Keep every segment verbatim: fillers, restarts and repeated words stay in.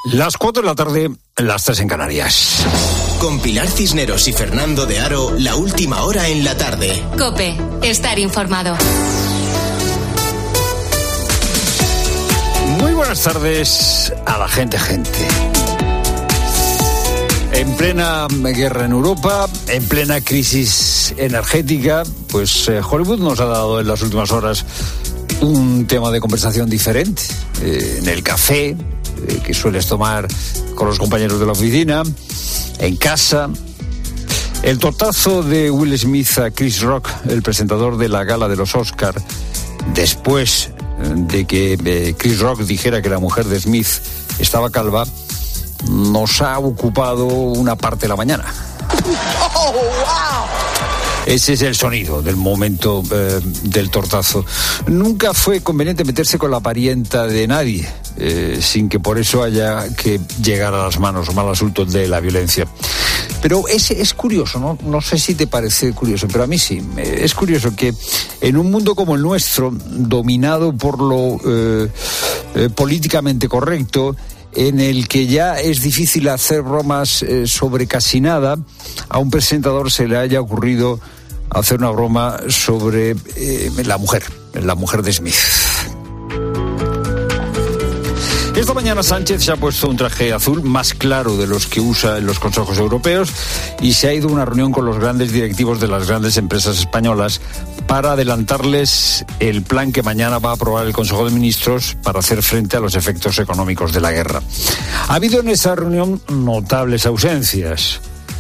Las cuatro de la tarde, las tres en Canarias. Con Pilar Cisneros y Fernando de Aro, la última hora en la tarde. COPE, estar informado. Muy buenas tardes a la gente, gente. En plena guerra en Europa, en plena crisis energética, pues eh, Hollywood nos ha dado en las últimas horas un tema de conversación diferente. Eh, en el café, eh, que sueles tomar con los compañeros de la oficina, en casa. El tortazo de Will Smith a Chris Rock, el presentador de la gala de los Oscar, después de que eh, Chris Rock dijera que la mujer de Smith estaba calva, nos ha ocupado una parte de la mañana. Oh, wow. Ese es el sonido del momento eh, del tortazo. Nunca fue conveniente meterse con la parienta de nadie, eh, sin que por eso haya que llegar a las manos o mal asunto de la violencia. Pero es, es curioso, ¿no? No sé si te parece curioso, pero a mí sí. Es curioso que en un mundo como el nuestro, dominado por lo eh, eh, políticamente correcto, en el que ya es difícil hacer bromas eh, sobre casi nada, a un presentador se le haya ocurrido hacer una broma sobre eh, la mujer, la mujer de Smith. Esta mañana Sánchez se ha puesto un traje azul más claro de los que usa en los consejos europeos y se ha ido a una reunión con los grandes directivos de las grandes empresas españolas para adelantarles el plan que mañana va a aprobar el Consejo de Ministros para hacer frente a los efectos económicos de la guerra. Ha habido en esa reunión notables ausencias.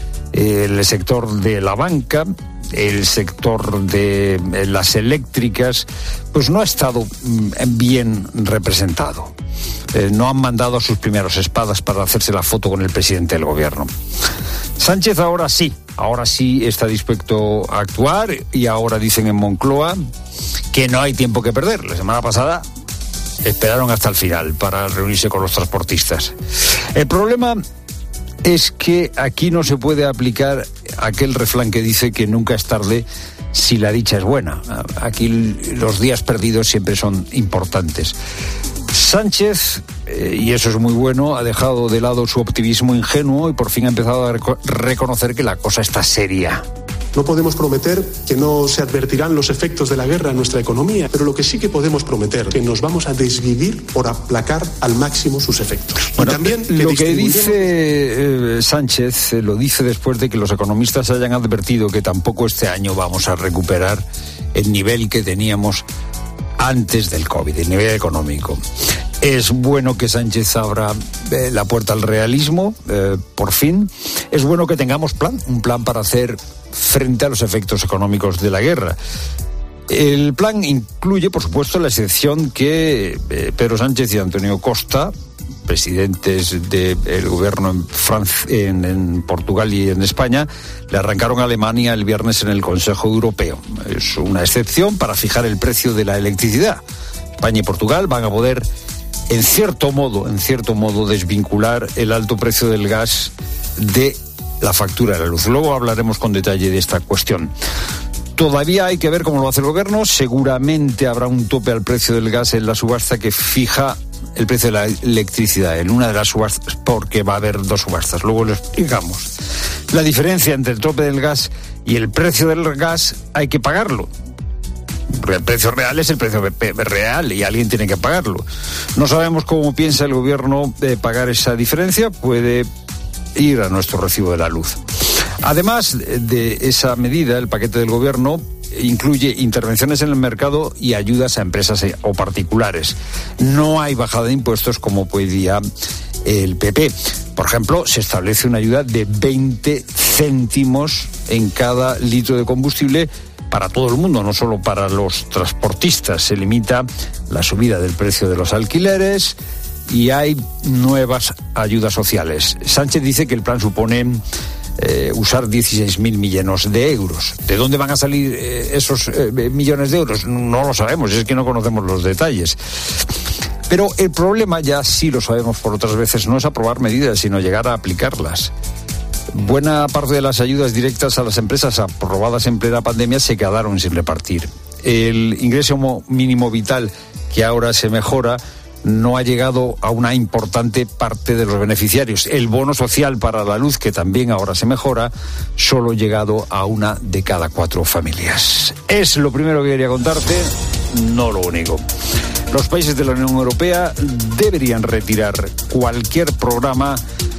El sector de la banca, el sector de las eléctricas, pues no ha estado bien representado. Eh, no han mandado a sus primeros espadas para hacerse la foto con el presidente del gobierno. Sánchez ahora sí, ahora sí está dispuesto a actuar y ahora dicen en Moncloa que no hay tiempo que perder. La semana pasada esperaron hasta el final para reunirse con los transportistas. El problema es que aquí no se puede aplicar aquel refrán que dice que nunca es tarde si la dicha es buena. Aquí los días perdidos siempre son importantes. Sánchez, eh, y eso es muy bueno, ha dejado de lado su optimismo ingenuo y por fin ha empezado a reco- reconocer que la cosa está seria. No podemos prometer que no se advertirán los efectos de la guerra en nuestra economía, pero lo que sí que podemos prometer es que nos vamos a desvivir por aplacar al máximo sus efectos. Bueno, y también que lo que distribuiremos... dice eh, Sánchez eh, lo dice después de que los economistas hayan advertido que tampoco este año vamos a recuperar el nivel que teníamos antes del COVID, el nivel económico. Es bueno que Sánchez abra eh, la puerta al realismo, eh, por fin. Es bueno que tengamos plan, un plan para hacer frente a los efectos económicos de la guerra. El plan incluye, por supuesto, la excepción que eh, Pedro Sánchez y Antonio Costa, presidentes del gobierno en, Francia, en, en Portugal y en España, le arrancaron a Alemania el viernes en el Consejo Europeo. Es una excepción para fijar el precio de la electricidad. España y Portugal van a poder, en cierto modo, en cierto modo, desvincular el alto precio del gas de la factura de la luz. Luego hablaremos con detalle de esta cuestión. Todavía hay que ver cómo lo hace el gobierno. Seguramente habrá un tope al precio del gas en la subasta que fija el precio de la electricidad en una de las subastas, porque va a haber dos subastas. Luego lo explicamos. La diferencia entre el tope del gas y el precio del gas hay que pagarlo. Porque el precio real es el precio real y alguien tiene que pagarlo. No sabemos cómo piensa el gobierno de pagar esa diferencia. Puede ir a nuestro recibo de la luz. Además de esa medida, el paquete del gobierno incluye intervenciones en el mercado y ayudas a empresas o particulares. No hay bajada de impuestos como pedía el P P. Por ejemplo, se establece una ayuda de veinte céntimos en cada litro de combustible para todo el mundo, no solo para los transportistas. Se limita la subida del precio de los alquileres y hay nuevas ayudas sociales. Sánchez dice que el plan supone eh, usar dieciséis mil millones de euros. ¿De dónde van a salir eh, esos eh, millones de euros? No lo sabemos, es que no conocemos los detalles. Pero el problema, ya sí lo sabemos por otras veces, no es aprobar medidas, sino llegar a aplicarlas. Buena parte de las ayudas directas a las empresas aprobadas en plena pandemia se quedaron sin repartir. El ingreso mínimo vital, que ahora se mejora, no ha llegado a una importante parte de los beneficiarios. El bono social para la luz, que también ahora se mejora, solo ha llegado a una de cada cuatro familias. Es lo primero que quería contarte, no lo único. Los países de la Unión Europea deberían retirar cualquier programa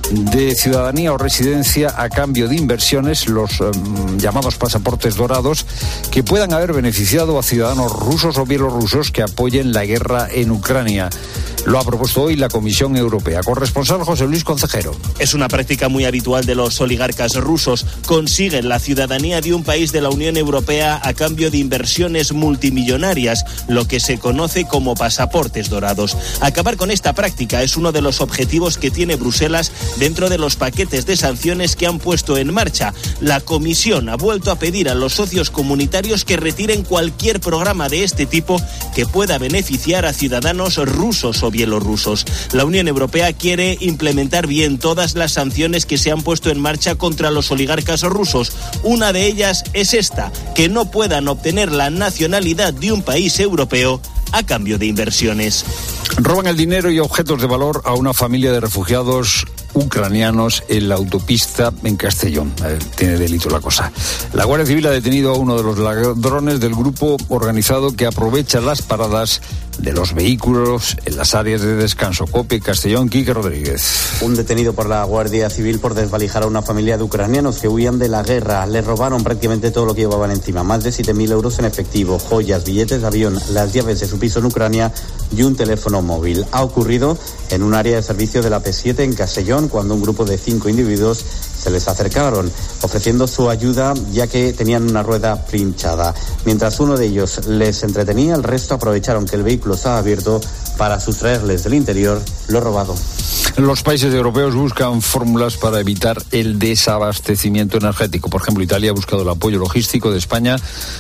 de ciudadanía o residencia a cambio de inversiones, los um, llamados pasaportes dorados, que puedan haber beneficiado a ciudadanos rusos o bielorrusos que apoyen la guerra en Ucrania. Lo ha propuesto hoy la Comisión Europea. Corresponsal José Luis Concejero. Es una práctica muy habitual de los oligarcas rusos. Consiguen la ciudadanía de un país de la Unión Europea a cambio de inversiones multimillonarias, lo que se conoce como pasaportes dorados. Acabar con esta práctica es uno de los objetivos que tiene Bruselas dentro de los paquetes de sanciones que han puesto en marcha. La Comisión ha vuelto a pedir a los socios comunitarios que retiren cualquier programa de este tipo que pueda beneficiar a ciudadanos rusos o bielorrusos. La Unión Europea quiere implementar bien todas las sanciones que se han puesto en marcha contra los oligarcas rusos. Una de ellas es esta, que no puedan obtener la nacionalidad de un país europeo a cambio de inversiones. Roban el dinero y objetos de valor a una familia de refugiados ucranianos en la autopista en Castellón. Eh, tiene delito la cosa. La Guardia Civil ha detenido a uno de los ladrones del grupo organizado que aprovecha las paradas de los vehículos en las áreas de descanso. COPE Castellón, Quique Rodríguez. Un detenido por la Guardia Civil por desvalijar a una familia de ucranianos que huían de la guerra. Les robaron prácticamente todo lo que llevaban encima. Más de siete mil euros en efectivo, joyas, billetes de avión, las llaves de su piso en Ucrania y un teléfono móvil. Ha ocurrido en un área de servicio de la P siete en Castellón, cuando un grupo de cinco individuos se les acercaron ofreciendo su ayuda, ya que tenían una rueda pinchada. Mientras uno de ellos les entretenía, el resto aprovecharon que el vehículo estaba abierto para sustraerles del interior lo robado. Los países europeos buscan fórmulas para evitar el desabastecimiento energético. Por ejemplo, Italia ha buscado el apoyo logístico de España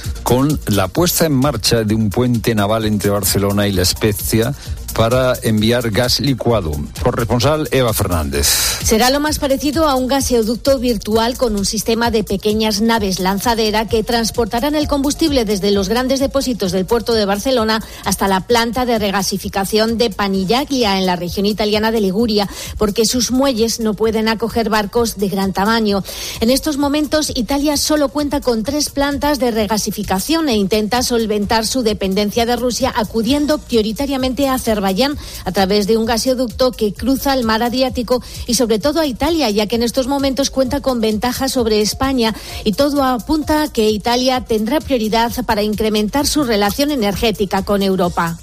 con la puesta en marcha de un puente naval entre Barcelona y La Spezia para enviar gas licuado. Corresponsal Eva Fernández. Será lo más parecido a un gaseoducto virtual con un sistema de pequeñas naves lanzadera que transportarán el combustible desde los grandes depósitos del puerto de Barcelona hasta la planta de regasificación de Panigaglia en la región italiana de Liguria, porque sus muelles no pueden acoger barcos de gran tamaño. En estos momentos, Italia solo cuenta con tres plantas de regasificación e intenta solventar su dependencia de Rusia acudiendo prioritariamente a Azerbaiyán a través de un gaseoducto que cruza el mar Adriático y sobre todo a Italia, ya que en estos momentos cuenta con ventaja sobre España, y todo apunta a que Italia tendrá prioridad para incrementar su relación energética con Europa.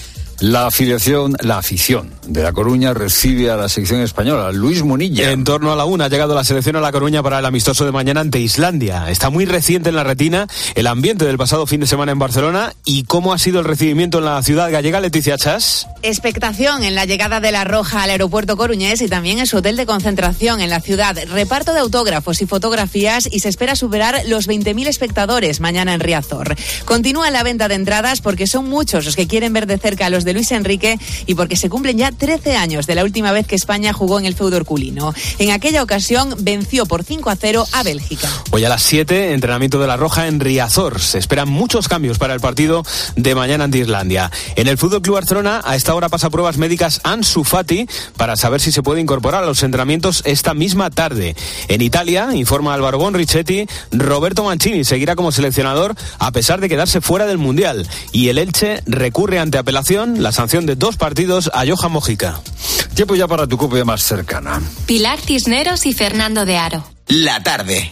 La afiliación, la afición de La Coruña recibe a la selección española. Luis Munilla. En torno a la una ha llegado la selección a La Coruña para el amistoso de mañana ante Islandia. Está muy reciente en la retina el ambiente del pasado fin de semana en Barcelona. ¿Y cómo ha sido el recibimiento en la ciudad gallega, Leticia Chas? Expectación en la llegada de La Roja al aeropuerto coruñés y también en su hotel de concentración en la ciudad. Reparto de autógrafos y fotografías y se espera superar los veinte mil espectadores mañana en Riazor. Continúa la venta de entradas porque son muchos los que quieren ver de cerca a los de Luis Enrique y porque se cumplen ya trece años de la última vez que España jugó en el feudo herculino. En aquella ocasión venció por cinco a cero a Bélgica. Hoy a las siete, entrenamiento de La Roja en Riazor. Se esperan muchos cambios para el partido de mañana ante Islandia. En el F C Barcelona, a esta hora pasa pruebas médicas Ansu Fati para saber si se puede incorporar a los entrenamientos esta misma tarde. En Italia, informa Álvaro Bonrichetti, Roberto Mancini seguirá como seleccionador a pesar de quedarse fuera del Mundial. Y el Elche recurre ante apelación la sanción de dos partidos a Johan Mojica. Tiempo ya para tu copia más cercana. Pilar Cisneros y Fernando de Aro. La tarde.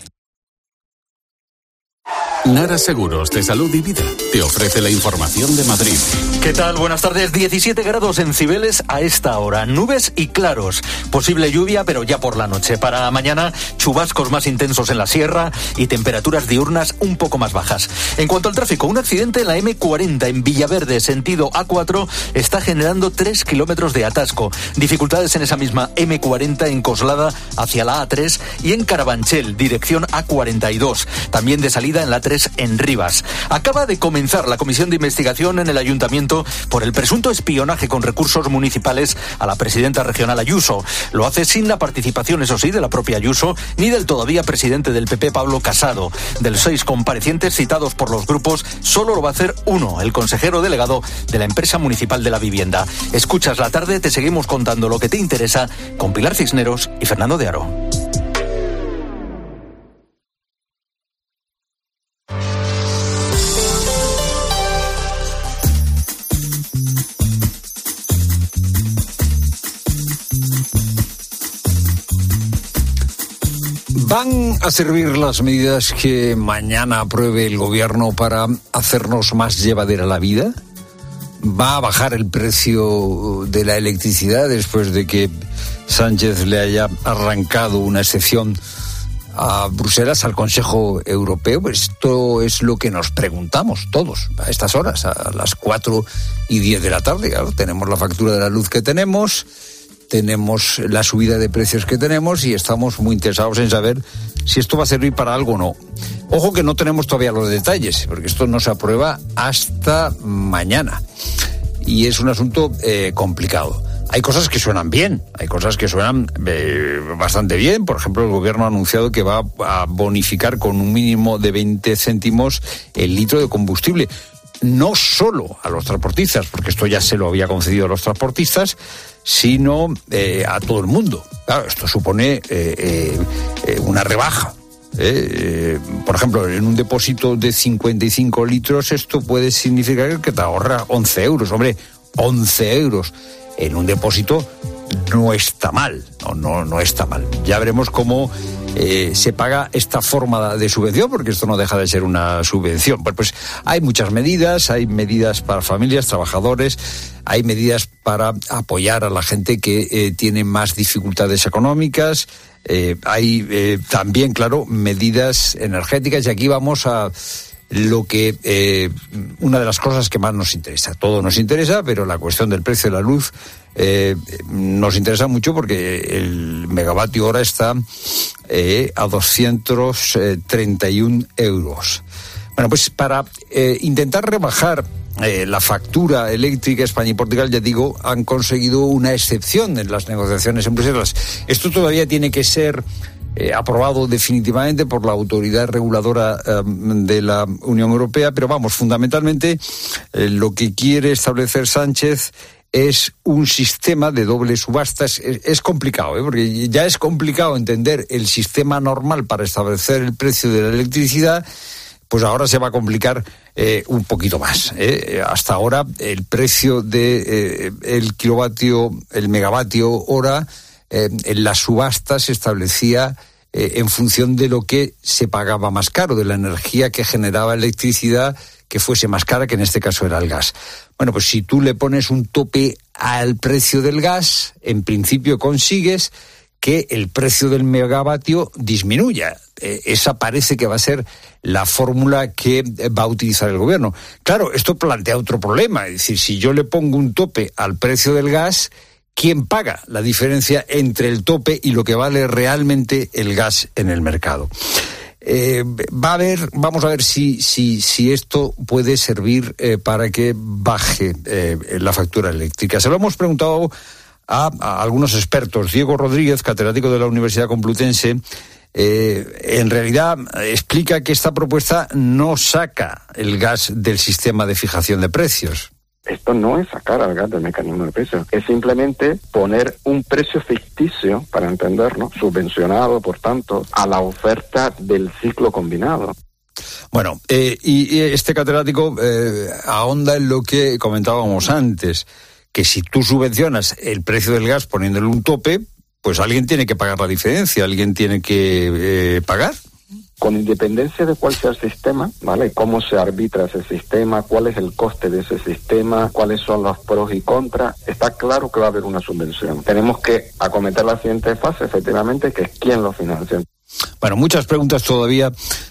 Nara Seguros de Salud y Vida te ofrece la información de Madrid. ¿Qué tal? Buenas tardes. diecisiete grados en Cibeles a esta hora. Nubes y claros. Posible lluvia, pero ya por la noche. Para mañana, chubascos más intensos en la sierra y temperaturas diurnas un poco más bajas. En cuanto al tráfico, un accidente en la eme cuarenta en Villaverde, sentido a cuatro, está generando tres kilómetros de atasco. Dificultades en esa misma eme cuarenta en Coslada hacia la a tres y en Carabanchel, dirección a cuarenta y dos. También de salida en la tres tres en Rivas. Acaba de comenzar la comisión de investigación en el ayuntamiento por el presunto espionaje con recursos municipales a la presidenta regional Ayuso. Lo hace sin la participación, eso sí, de la propia Ayuso, ni del todavía presidente del P P, Pablo Casado. De los seis comparecientes citados por los grupos, solo lo va a hacer uno, el consejero delegado de la empresa municipal de la vivienda. Escuchas la tarde, te seguimos contando lo que te interesa con Pilar Cisneros y Fernando de Aro. ¿Van a servir las medidas que mañana apruebe el gobierno para hacernos más llevadera la vida? ¿Va a bajar el precio de la electricidad después de que Sánchez le haya arrancado una excepción a Bruselas, al Consejo Europeo? Pues esto es lo que nos preguntamos todos a estas horas, a las cuatro y diez de la tarde. Claro, tenemos la factura de la luz que tenemos, tenemos la subida de precios que tenemos y estamos muy interesados en saber si esto va a servir para algo o no. Ojo que no tenemos todavía los detalles, porque esto no se aprueba hasta mañana. Y es un asunto eh, complicado. Hay cosas que suenan bien, hay cosas que suenan eh, bastante bien. Por ejemplo, el gobierno ha anunciado que va a bonificar con un mínimo de veinte céntimos el litro de combustible. No solo a los transportistas, porque esto ya se lo había concedido a los transportistas, sino eh, a todo el mundo. Claro, esto supone eh, eh, una rebaja. Eh, eh, por ejemplo, en un depósito de cincuenta y cinco litros, esto puede significar que te ahorra once euros. Hombre, once euros en un depósito no está mal, no, no, no está mal. Ya veremos cómo eh, se paga esta forma de subvención, porque esto no deja de ser una subvención. Pues, pues hay muchas medidas, hay medidas para familias, trabajadores, hay medidas para apoyar a la gente que eh, tiene más dificultades económicas, eh, hay eh, también, claro, medidas energéticas, y aquí vamos a lo que eh, una de las cosas que más nos interesa. Todo nos interesa, pero la cuestión del precio de la luz eh, nos interesa mucho, porque el megavatio hora está eh, a doscientos treinta y un euros. Bueno, pues para eh, intentar rebajar eh, la factura eléctrica, España y Portugal, ya digo, han conseguido una excepción en las negociaciones en Bruselas. Esto todavía tiene que ser Eh, aprobado definitivamente por la autoridad reguladora eh, de la Unión Europea, pero vamos, fundamentalmente eh, lo que quiere establecer Sánchez es un sistema de doble subastas. Es, es complicado, ¿eh? Porque ya es complicado entender el sistema normal para establecer el precio de la electricidad, pues ahora se va a complicar eh, un poquito más. ¿eh? Hasta ahora el precio de eh, el kilovatio, el megavatio hora, Eh, en las subastas se establecía eh, en función de lo que se pagaba más caro, de la energía que generaba electricidad que fuese más cara, que en este caso era el gas. Bueno, pues si tú le pones un tope al precio del gas, en principio consigues que el precio del megavatio disminuya. Eh, esa parece que va a ser la fórmula que va a utilizar el gobierno. Claro, esto plantea otro problema, es decir, si yo le pongo un tope al precio del gas, ¿quién paga la diferencia entre el tope y lo que vale realmente el gas en el mercado? Eh, va a haber, vamos a ver si, si, si esto puede servir eh, para que baje eh, la factura eléctrica. Se lo hemos preguntado a, a algunos expertos. Diego Rodríguez, catedrático de la Universidad Complutense, eh, en realidad explica que esta propuesta no saca el gas del sistema de fijación de precios. Esto no es sacar al gas del mecanismo de precios, es simplemente poner un precio ficticio, para entendernos, subvencionado, por tanto, a la oferta del ciclo combinado. Bueno, eh, y, y este catedrático eh, ahonda en lo que comentábamos antes, que si tú subvencionas el precio del gas poniéndole un tope, pues alguien tiene que pagar la diferencia, alguien tiene que eh, pagar. Con independencia de cuál sea el sistema, ¿vale? Cómo se arbitra ese sistema, cuál es el coste de ese sistema, cuáles son los pros y contras, está claro que va a haber una subvención. Tenemos que acometer la siguiente fase, efectivamente, que es quién lo financia. Bueno, muchas preguntas todavía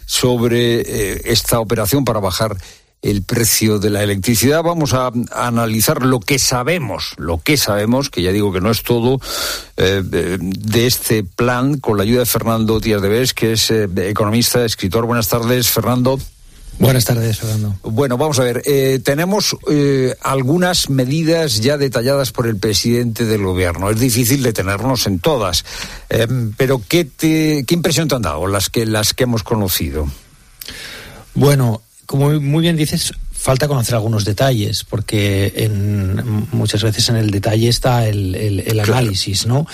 sobre eh, esta operación para bajar el precio de la electricidad. Vamos a, a analizar lo que sabemos, lo que sabemos, que ya digo que no es todo, eh, de este plan, con la ayuda de Fernando Díaz de Bes, que es eh, economista, escritor. Buenas tardes, Fernando. Buenas tardes, Fernando. Bueno, vamos a ver, eh, tenemos eh, algunas medidas ya detalladas por el presidente del gobierno. Es difícil detenernos en todas, eh, pero ¿qué, te, ¿qué impresión te han dado las que, las que hemos conocido? Bueno, como muy bien dices, falta conocer algunos detalles, porque en, muchas veces en el detalle está el, el, el análisis, ¿no?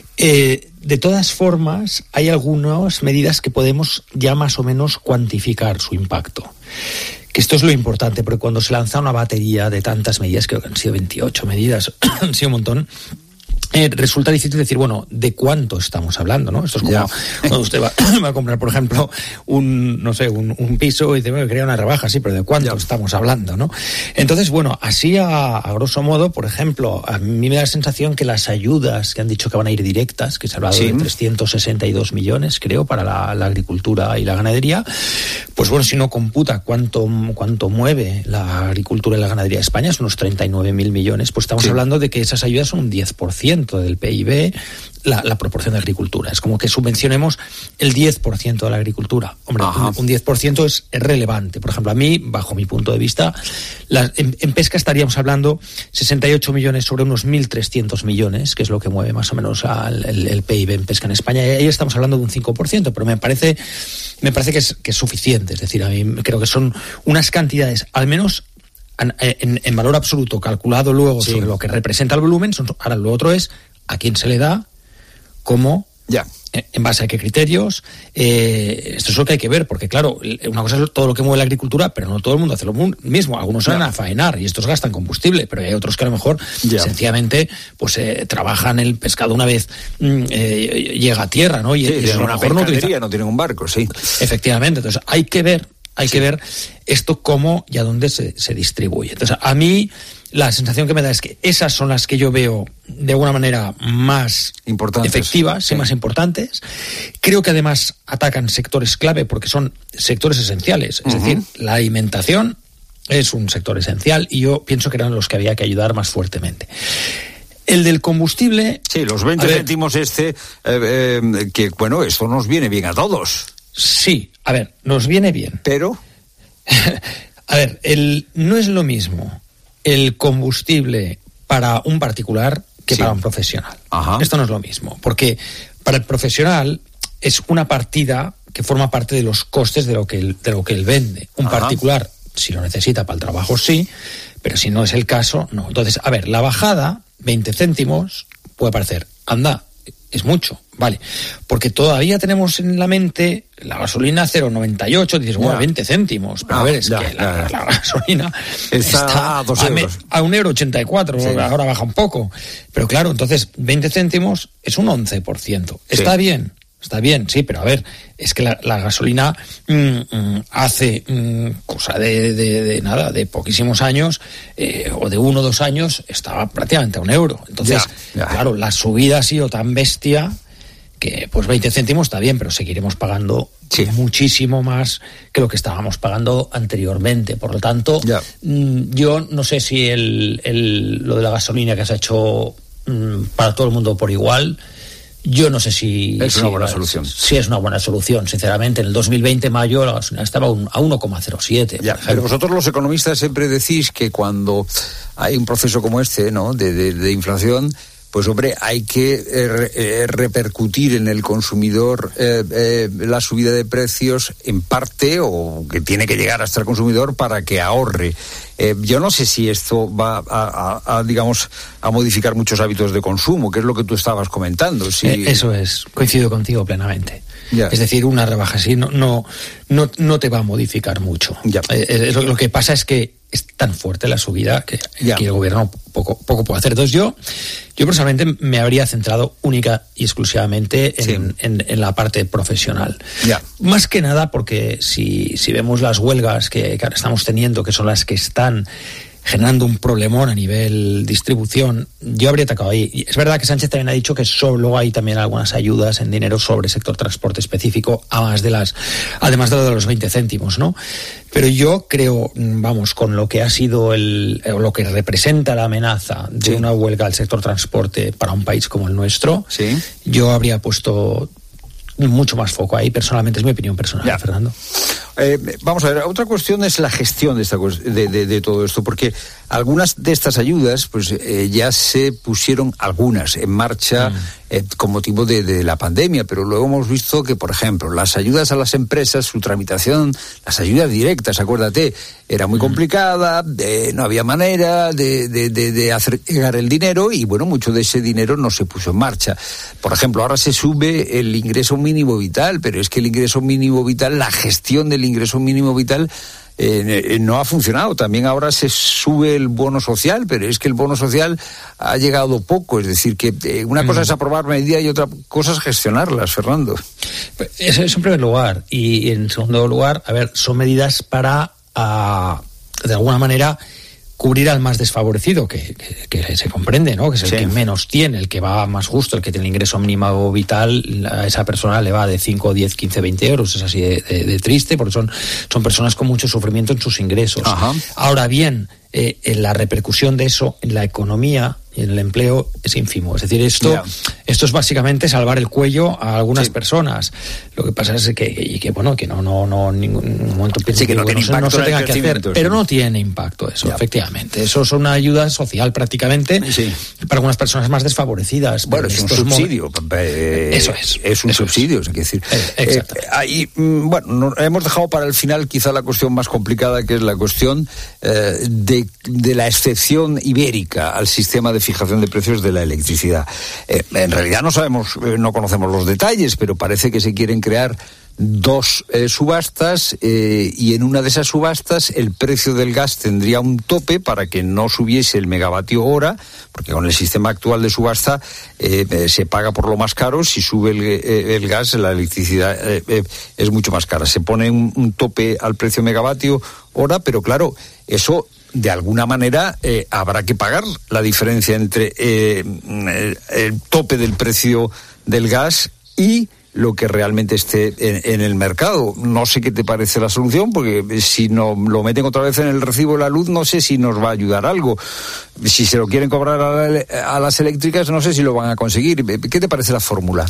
Eh, de todas formas, hay algunas medidas que podemos ya más o menos cuantificar su impacto. Que esto es lo importante, porque cuando se lanza una batería de tantas medidas, creo que han sido veintiocho medidas, han sido un montón, eh, resulta difícil decir, bueno, ¿de cuánto estamos hablando, no? Esto es como ya. Cuando usted va, va a comprar, por ejemplo, un, no sé, un, un piso y dice, bueno, quería una rebaja, sí, pero ¿de cuánto ya. estamos hablando, no? Entonces, bueno, así a, a grosso modo, por ejemplo, a mí me da la sensación que las ayudas que han dicho que van a ir directas, que se ha hablado sí. de trescientos sesenta y dos millones, creo, para la, la agricultura y la ganadería, pues bueno, si uno computa cuánto, cuánto mueve la agricultura y la ganadería de España, son unos treinta y nueve mil millones, pues estamos sí. hablando de que esas ayudas son un diez por ciento del P I B, la, la proporción de agricultura. Es como que subvencionemos el diez por ciento de la agricultura. Hombre, un, un diez por ciento es, es relevante. Por ejemplo, a mí, bajo mi punto de vista, la, en, en pesca estaríamos hablando sesenta y ocho millones sobre unos mil trescientos millones, que es lo que mueve más o menos al, el, el P I B en pesca en España. Y ahí estamos hablando de un cinco por ciento, pero me parece, me parece que, es, que es suficiente. Es decir, a mí creo que son unas cantidades, al menos En, en valor absoluto, calculado luego sí. sobre lo que representa el volumen. Son, ahora lo otro es a quién se le da, cómo, ya. en base a qué criterios. Eh, esto es lo que hay que ver, porque claro, una cosa es todo lo que mueve la agricultura, pero no todo el mundo hace lo mismo. Algunos salen a faenar y estos gastan combustible, pero hay otros que a lo mejor ya. sencillamente pues eh, trabajan el pescado una vez eh, llega a tierra, ¿no? Y, sí, y es una mejor no, utiliza... no tienen un barco, sí. Efectivamente, entonces hay que ver Hay sí. que ver esto cómo y a dónde se, se distribuye. Entonces, a mí la sensación que me da es que esas son las que yo veo de alguna manera más importantes. efectivas sí. y más importantes. Creo que además atacan sectores clave porque son sectores esenciales. Es uh-huh. decir, la alimentación es un sector esencial y yo pienso que eran los que había que ayudar más fuertemente. El del combustible... Sí, los veinte céntimos este, eh, eh, que bueno, esto nos viene bien a todos. Sí, a ver, nos viene bien. Pero... a ver, el, no es lo mismo el combustible para un particular que sí. para un profesional. Ajá. Esto no es lo mismo, porque para el profesional es una partida que forma parte de los costes de lo que él, de lo que él vende. Un Ajá. particular, si lo necesita para el trabajo, sí, pero si no es el caso, no. Entonces, a ver, la bajada, veinte céntimos, puede parecer, anda, es mucho, vale, porque todavía tenemos en la mente la gasolina cero coma noventa y ocho, dices, bueno, veinte céntimos, pero ah, a ver, es ya, que la, ya, ya. la gasolina está, está a, dos a, me, a un euro ochenta y cuatro, sí. ahora baja un poco, pero claro, entonces veinte céntimos es un once por ciento, está sí. bien, está bien, sí, pero a ver, es que la, la gasolina mm, mm, hace mm, cosa de, de, de nada, de poquísimos años, eh, o de uno o dos años, estaba prácticamente a un euro. Entonces, ya, ya. claro, la subida ha sido tan bestia que pues veinte céntimos está bien, pero seguiremos pagando sí. muchísimo más que lo que estábamos pagando anteriormente. Por lo tanto, ya. mm, yo no sé si el, el, lo de la gasolina que se ha hecho mm, para todo el mundo por igual, yo no sé si... Es si, una buena si, solución. Sí, es una buena solución, sinceramente. En el dos mil veinte, mayo, la gasolina estaba a uno coma cero siete. Ya, pero vosotros los economistas siempre decís que cuando hay un proceso como este, ¿no?, de, de, de inflación, pues hombre, hay que eh, eh, repercutir en el consumidor eh, eh, la subida de precios en parte, o que tiene que llegar hasta el consumidor para que ahorre. Eh, yo no sé si esto va a, a, a, digamos, a modificar muchos hábitos de consumo, que es lo que tú estabas comentando. Si... Eh, eso es, coincido contigo plenamente. Ya. Es decir, una rebaja así no, no, no, no te va a modificar mucho. Ya. Eh, lo, lo que pasa es que es tan fuerte la subida que ya. aquí el gobierno poco, poco puede hacer. Entonces yo, yo personalmente me habría centrado única y exclusivamente en, sí. en, en la parte profesional. Ya. Más que nada porque si, si vemos las huelgas que, que ahora estamos teniendo, que son las que están generando un problemón a nivel distribución, yo habría atacado ahí. Y es verdad que Sánchez también ha dicho que solo hay también algunas ayudas en dinero sobre sector transporte específico, además de las, además de lo de los veinte céntimos, ¿no? Pero yo creo, vamos, con lo que ha sido el, o lo que representa la amenaza de sí. una huelga al sector transporte para un país como el nuestro, sí. yo habría puesto mucho más foco ahí, personalmente, es mi opinión personal, ya. Fernando. Eh, vamos a ver, otra cuestión es la gestión de, esta, de, de, de todo esto, porque algunas de estas ayudas pues eh, ya se pusieron algunas en marcha mm. eh, con motivo de, de la pandemia, pero luego hemos visto que, por ejemplo, las ayudas a las empresas, su tramitación, las ayudas directas, acuérdate, era muy mm. complicada, de, no había manera de, de, de, de hacer llegar el dinero y, bueno, mucho de ese dinero no se puso en marcha. Por ejemplo, ahora se sube el ingreso mínimo vital, pero es que el ingreso mínimo vital, la gestión del ingreso mínimo vital Eh, no ha funcionado. También ahora se sube el bono social, pero es que el bono social ha llegado poco. Es decir, que eh, una cosa mm. es aprobar medidas y otra cosa es gestionarlas, Fernando. Eso es en primer lugar. Y en segundo lugar, a ver, son medidas para, uh, de alguna manera, cubrir al más desfavorecido, que, que, que se comprende, ¿no? Que es el sí. que menos tiene, el que va más justo, el que tiene el ingreso mínimo vital, a esa persona le va de cinco, diez, quince, veinte euros, es así de, de, de triste, porque son, son personas con mucho sufrimiento en sus ingresos. Ajá. Ahora bien, eh, en la repercusión de eso en la economía y en el empleo es ínfimo. Es decir, esto, yeah. esto es básicamente salvar el cuello a algunas sí. personas. Lo que pasa es que, y que bueno, que no, no, no, en ningún momento pienso sí, que, que no, tiene no, no se tenga que hacer, sí. pero no tiene impacto eso, yeah. efectivamente. Eso es una ayuda social prácticamente sí. para algunas personas más desfavorecidas. Bueno, es un subsidio. Mo- eh, eso es. Es un eso subsidio, es. es decir. Eh, exacto. Eh, ahí, bueno, no, hemos dejado para el final quizá la cuestión más complicada, que es la cuestión eh, de, de la excepción ibérica al sistema de fijación de precios de la electricidad. Eh, en realidad no sabemos, eh, no conocemos los detalles, pero parece que se quieren crear dos eh, subastas eh, y en una de esas subastas el precio del gas tendría un tope para que no subiese el megavatio hora, porque con el sistema actual de subasta eh, eh, se paga por lo más caro. Si sube el, eh, el gas, la electricidad eh, eh, es mucho más cara. Se pone un, un tope al precio megavatio hora, pero claro, eso de alguna manera eh, habrá que pagar la diferencia entre eh, el, el tope del precio del gas y lo que realmente esté en, en el mercado. No sé qué te parece la solución, porque si no lo meten otra vez en el recibo de la luz, no sé si nos va a ayudar algo. Si se lo quieren cobrar a, la, a las eléctricas, no sé si lo van a conseguir. ¿Qué te parece la fórmula?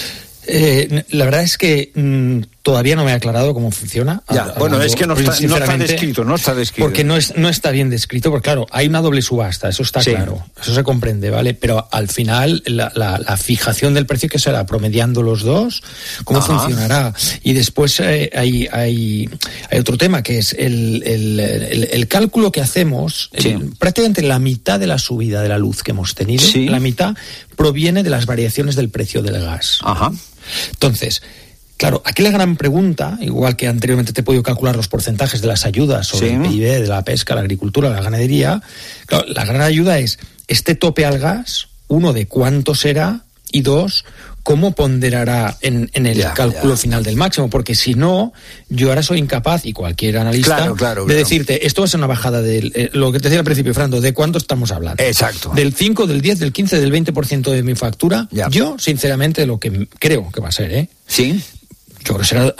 Eh, la verdad es que mmm, todavía no me ha aclarado cómo funciona. Ya, hablando, bueno, es que no está, no está descrito, no está descrito. Porque no, es, no está bien descrito, porque claro, hay una doble subasta, eso está sí. claro, eso se comprende, ¿vale? Pero al final, la, la, la fijación del precio, que será promediando los dos, ¿cómo Ajá. funcionará? Y después eh, hay, hay, hay otro tema, que es el, el, el, el cálculo que hacemos, sí. el, prácticamente la mitad de la subida de la luz que hemos tenido, sí. la mitad proviene de las variaciones del precio del gas. Ajá. Entonces, claro, aquí la gran pregunta, igual que anteriormente te he podido calcular los porcentajes de las ayudas sobre sí. el P I B, de la pesca, la agricultura, la ganadería, claro, la gran ayuda es este tope al gas, uno, de cuánto será, y dos, cómo ponderará en, en el ya, cálculo ya. final del máximo, porque si no, yo ahora soy incapaz, y cualquier analista, claro, claro, de claro. decirte, esto va a ser una bajada del, eh, lo que te decía al principio, Fernando, ¿de cuánto estamos hablando? Exacto. Del cinco, del diez, del quince, del veinte por ciento de mi factura. Ya. Yo, sinceramente, lo que creo que va a ser, ¿eh? Sí. Yo creo que será,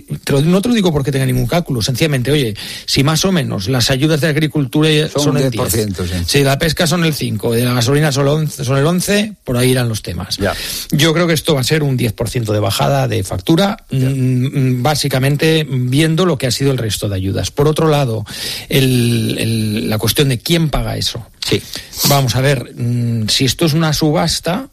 no te lo digo porque tenga ningún cálculo, sencillamente, oye, si más o menos las ayudas de agricultura son, son el diez por ciento, diez, sí. si la pesca son el cinco, de la gasolina son el once, son el once, por ahí irán los temas. Ya. Yo creo que esto va a ser un diez por ciento de bajada de factura, m- básicamente viendo lo que ha sido el resto de ayudas. Por otro lado, el, el, la cuestión de quién paga eso. Sí. Vamos a ver, m- si esto es una subasta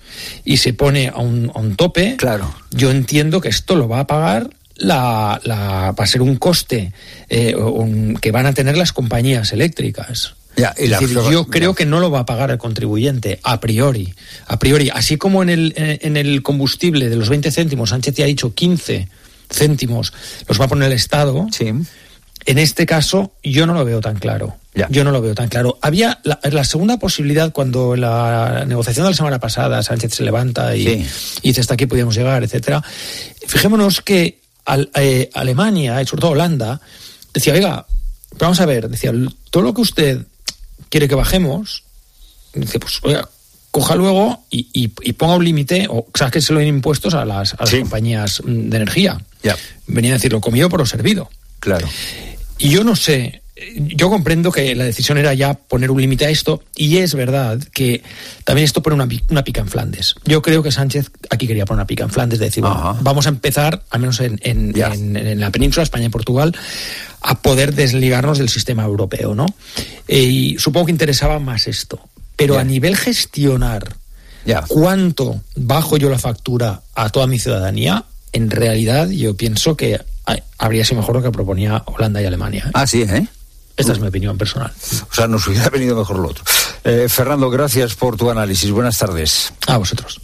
y se pone a un, a un tope, claro. yo entiendo que esto lo va a pagar la, la va a ser un coste eh, un, que van a tener las compañías eléctricas. Ya, y es la decir, flor, yo creo ya. que no lo va a pagar el contribuyente a priori, a priori, así como en el en el combustible de los veinte céntimos Sánchez ya ha dicho quince céntimos los va a poner el Estado. Sí. En este caso yo no lo veo tan claro. Ya. Yo no lo veo tan claro. Había la, la segunda posibilidad, cuando la negociación de la semana pasada Sánchez se levanta y, sí. y dice hasta aquí podíamos llegar, etcétera. Fijémonos que al, eh, Alemania, y sobre todo Holanda, decía, oiga, vamos a ver, decía, todo lo que usted quiere que bajemos, dice, pues oiga, coja luego y, y, y ponga un límite, o sáqueselo en impuestos a las, a las sí. compañías de energía. Ya. Venía a decir, lo comido por lo servido. Claro. Y yo no sé yo comprendo que la decisión era ya poner un límite a esto, y es verdad que también esto pone una, una pica en Flandes. Yo creo que Sánchez aquí quería poner una pica en Flandes, de decir, bueno, vamos a empezar, al menos en, en, en, en la península, España y Portugal, a poder desligarnos del sistema europeo, ¿no? Eh, y supongo que interesaba más esto. Pero yeah. a nivel gestionar yeah. cuánto bajo yo la factura a toda mi ciudadanía, en realidad yo pienso que habría sido mejor lo que proponía Holanda y Alemania. ¿eh? Ah, sí, ¿eh? Esta uh. es mi opinión personal. O sea, nos hubiera venido mejor lo otro. Eh, Fernando, gracias por tu análisis. Buenas tardes. A vosotros.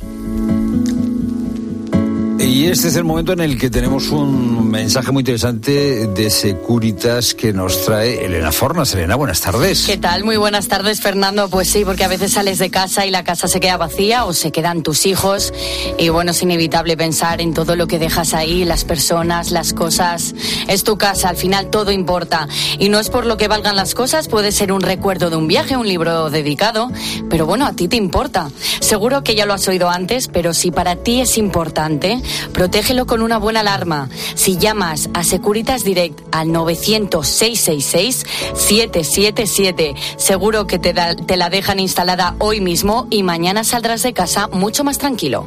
Y este es el momento en el que tenemos un mensaje muy interesante de Securitas que nos trae Elena Fornas. Elena, buenas tardes. ¿Qué tal? Muy buenas tardes, Fernando. Pues sí, porque a veces sales de casa y la casa se queda vacía o se quedan tus hijos. Y bueno, es inevitable pensar en todo lo que dejas ahí, las personas, las cosas. Es tu casa, al final todo importa. Y no es por lo que valgan las cosas, puede ser un recuerdo de un viaje, un libro dedicado. Pero bueno, a ti te importa. Seguro que ya lo has oído antes, pero si para ti es importante, protégelo con una buena alarma. Si llamas a Securitas Direct al novecientos, seiscientos sesenta y seis, setecientos setenta y siete, seguro que te, da, te la dejan instalada hoy mismo y mañana saldrás de casa mucho más tranquilo.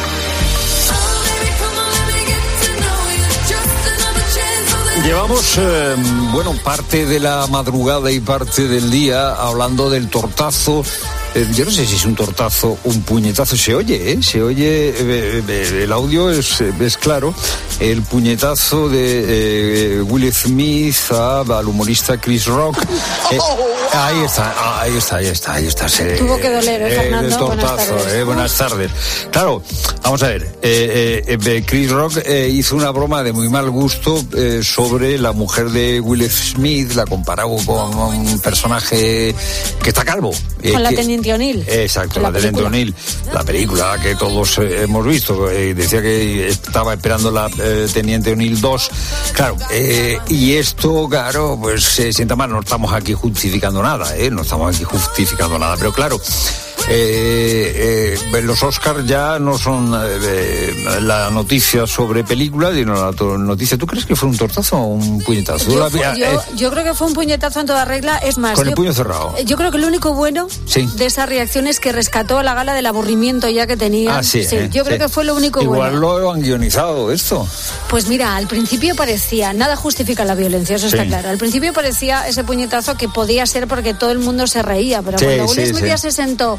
Llevamos, eh, bueno, parte de la madrugada y parte del día hablando del tortazo. Eh, yo no sé si es un tortazo, un puñetazo. Se oye, ¿eh? Se oye, eh, eh, el audio es, es claro. El puñetazo de eh, Will Smith a, al humorista Chris Rock. Eh, ahí está, ahí está, ahí está, ahí está. Se, Tuvo que doler, ¿eh, Fernando? El tortazo, buenas tardes. Eh, buenas tardes. Claro, vamos a ver. Eh, eh, eh, Chris Rock eh, hizo una broma de muy mal gusto eh, sobre la mujer de Will Smith, la comparó con un personaje que está calvo. Eh, con la que, teniente O'Neill. Exacto, la, la teniente O'Neill, la película que todos eh, hemos visto. Eh, decía que estaba esperando la eh, teniente O'Neill dos. Claro, eh, y esto, claro, pues se sienta mal. No estamos aquí justificando nada, ¿eh? No estamos aquí justificando nada, pero claro. Eh, eh, los Oscars ya no son eh, la noticia sobre películas, sino la to- noticia. ¿Tú crees que fue un tortazo o un puñetazo? Yo, la, yo, eh, yo creo que fue un puñetazo en toda regla. Es más, con yo, el puño cerrado. Yo creo que lo único bueno sí. de esa reacción es que rescató a la gala del aburrimiento ya que tenía. Ah, sí, sí eh, yo creo sí. que fue lo único Igual bueno. Igual lo han guionizado esto. Pues mira, al principio parecía, nada justifica la violencia, eso sí. está claro. Al principio parecía ese puñetazo que podía ser porque todo el mundo se reía, pero sí, cuando Will sí, Smith sí. ya se sentó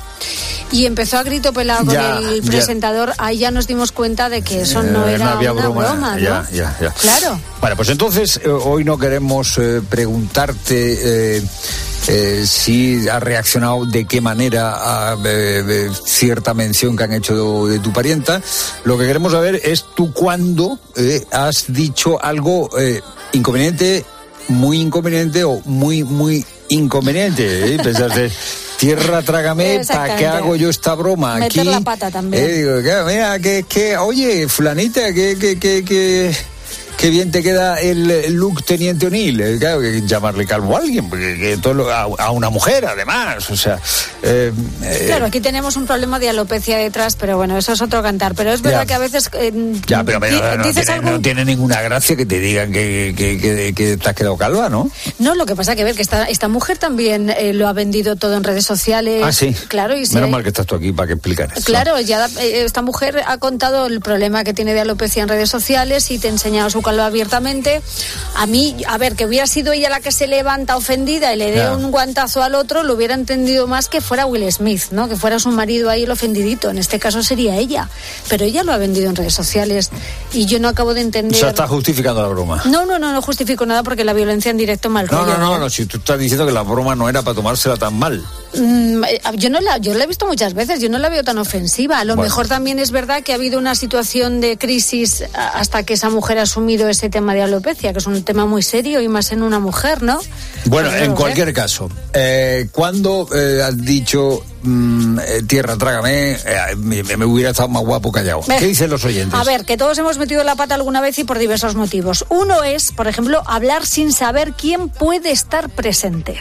y empezó a grito pelado con ya, el ya. presentador, ahí ya nos dimos cuenta de que eso no era no había una broma, broma, ¿no? Ya, ya, ya. Claro. Bueno, pues entonces eh, hoy no queremos eh, preguntarte eh, eh, si has reaccionado de qué manera a eh, eh, cierta mención que han hecho de, de tu parienta. Lo que queremos saber es tú cuándo eh, has dicho algo eh, inconveniente, muy inconveniente o muy, muy inconveniente. ¿eh? Pensaste... Tierra, trágame, ¿para qué hago yo esta broma aquí? Meter la pata también. Eh, digo, que, mira, que, que, oye, fulanita, que, que, que, que, qué bien te queda el look teniente O'Neill. Eh, claro, que llamarle calvo a alguien, porque que todo lo, a, a una mujer, además, o sea... Eh, eh, claro, aquí tenemos un problema de alopecia detrás, pero bueno, eso es otro cantar. Pero es verdad ya. que a veces... Eh, ya, pero, pero di, no, dices tiene, algo... no tiene ninguna gracia que te digan que, que, que, que te has quedado calva, ¿no? No, lo que pasa que ver que esta, esta mujer también eh, lo ha vendido todo en redes sociales. Ah, sí. Claro, y Menos sí, mal que estás tú aquí para que explicar eso. Claro, ya eh, esta mujer ha contado el problema que tiene de alopecia en redes sociales y te ha enseñado su calva abiertamente. A mí, a ver, que hubiera sido ella la que se levanta ofendida y le dé yeah. un guantazo al otro, lo hubiera entendido más que fuera Will Smith, ¿no? Que fuera su marido ahí el ofendidito. En este caso sería ella. Pero ella lo ha vendido en redes sociales y yo no acabo de entender... O sea, está justificando la broma. No, no, no, no justifico nada porque la violencia en directo mal no, rollo. No, no, no, no, si tú estás diciendo que la broma no era para tomársela tan mal. Mm, yo no la, yo la he visto muchas veces, yo no la veo tan ofensiva. A lo bueno. mejor también es verdad que ha habido una situación de crisis hasta que esa mujer ha asumido ese tema de alopecia, que es un tema muy serio y más en una mujer, ¿no? Bueno, en cualquier caso, eh, ¿cuándo eh, has dicho mmm, eh, tierra, trágame? Eh, me, me hubiera estado más guapo callado. Ve, ¿qué dicen los oyentes? A ver, que todos hemos metido la pata alguna vez y por diversos motivos. Uno es, por ejemplo, hablar sin saber quién puede estar presente.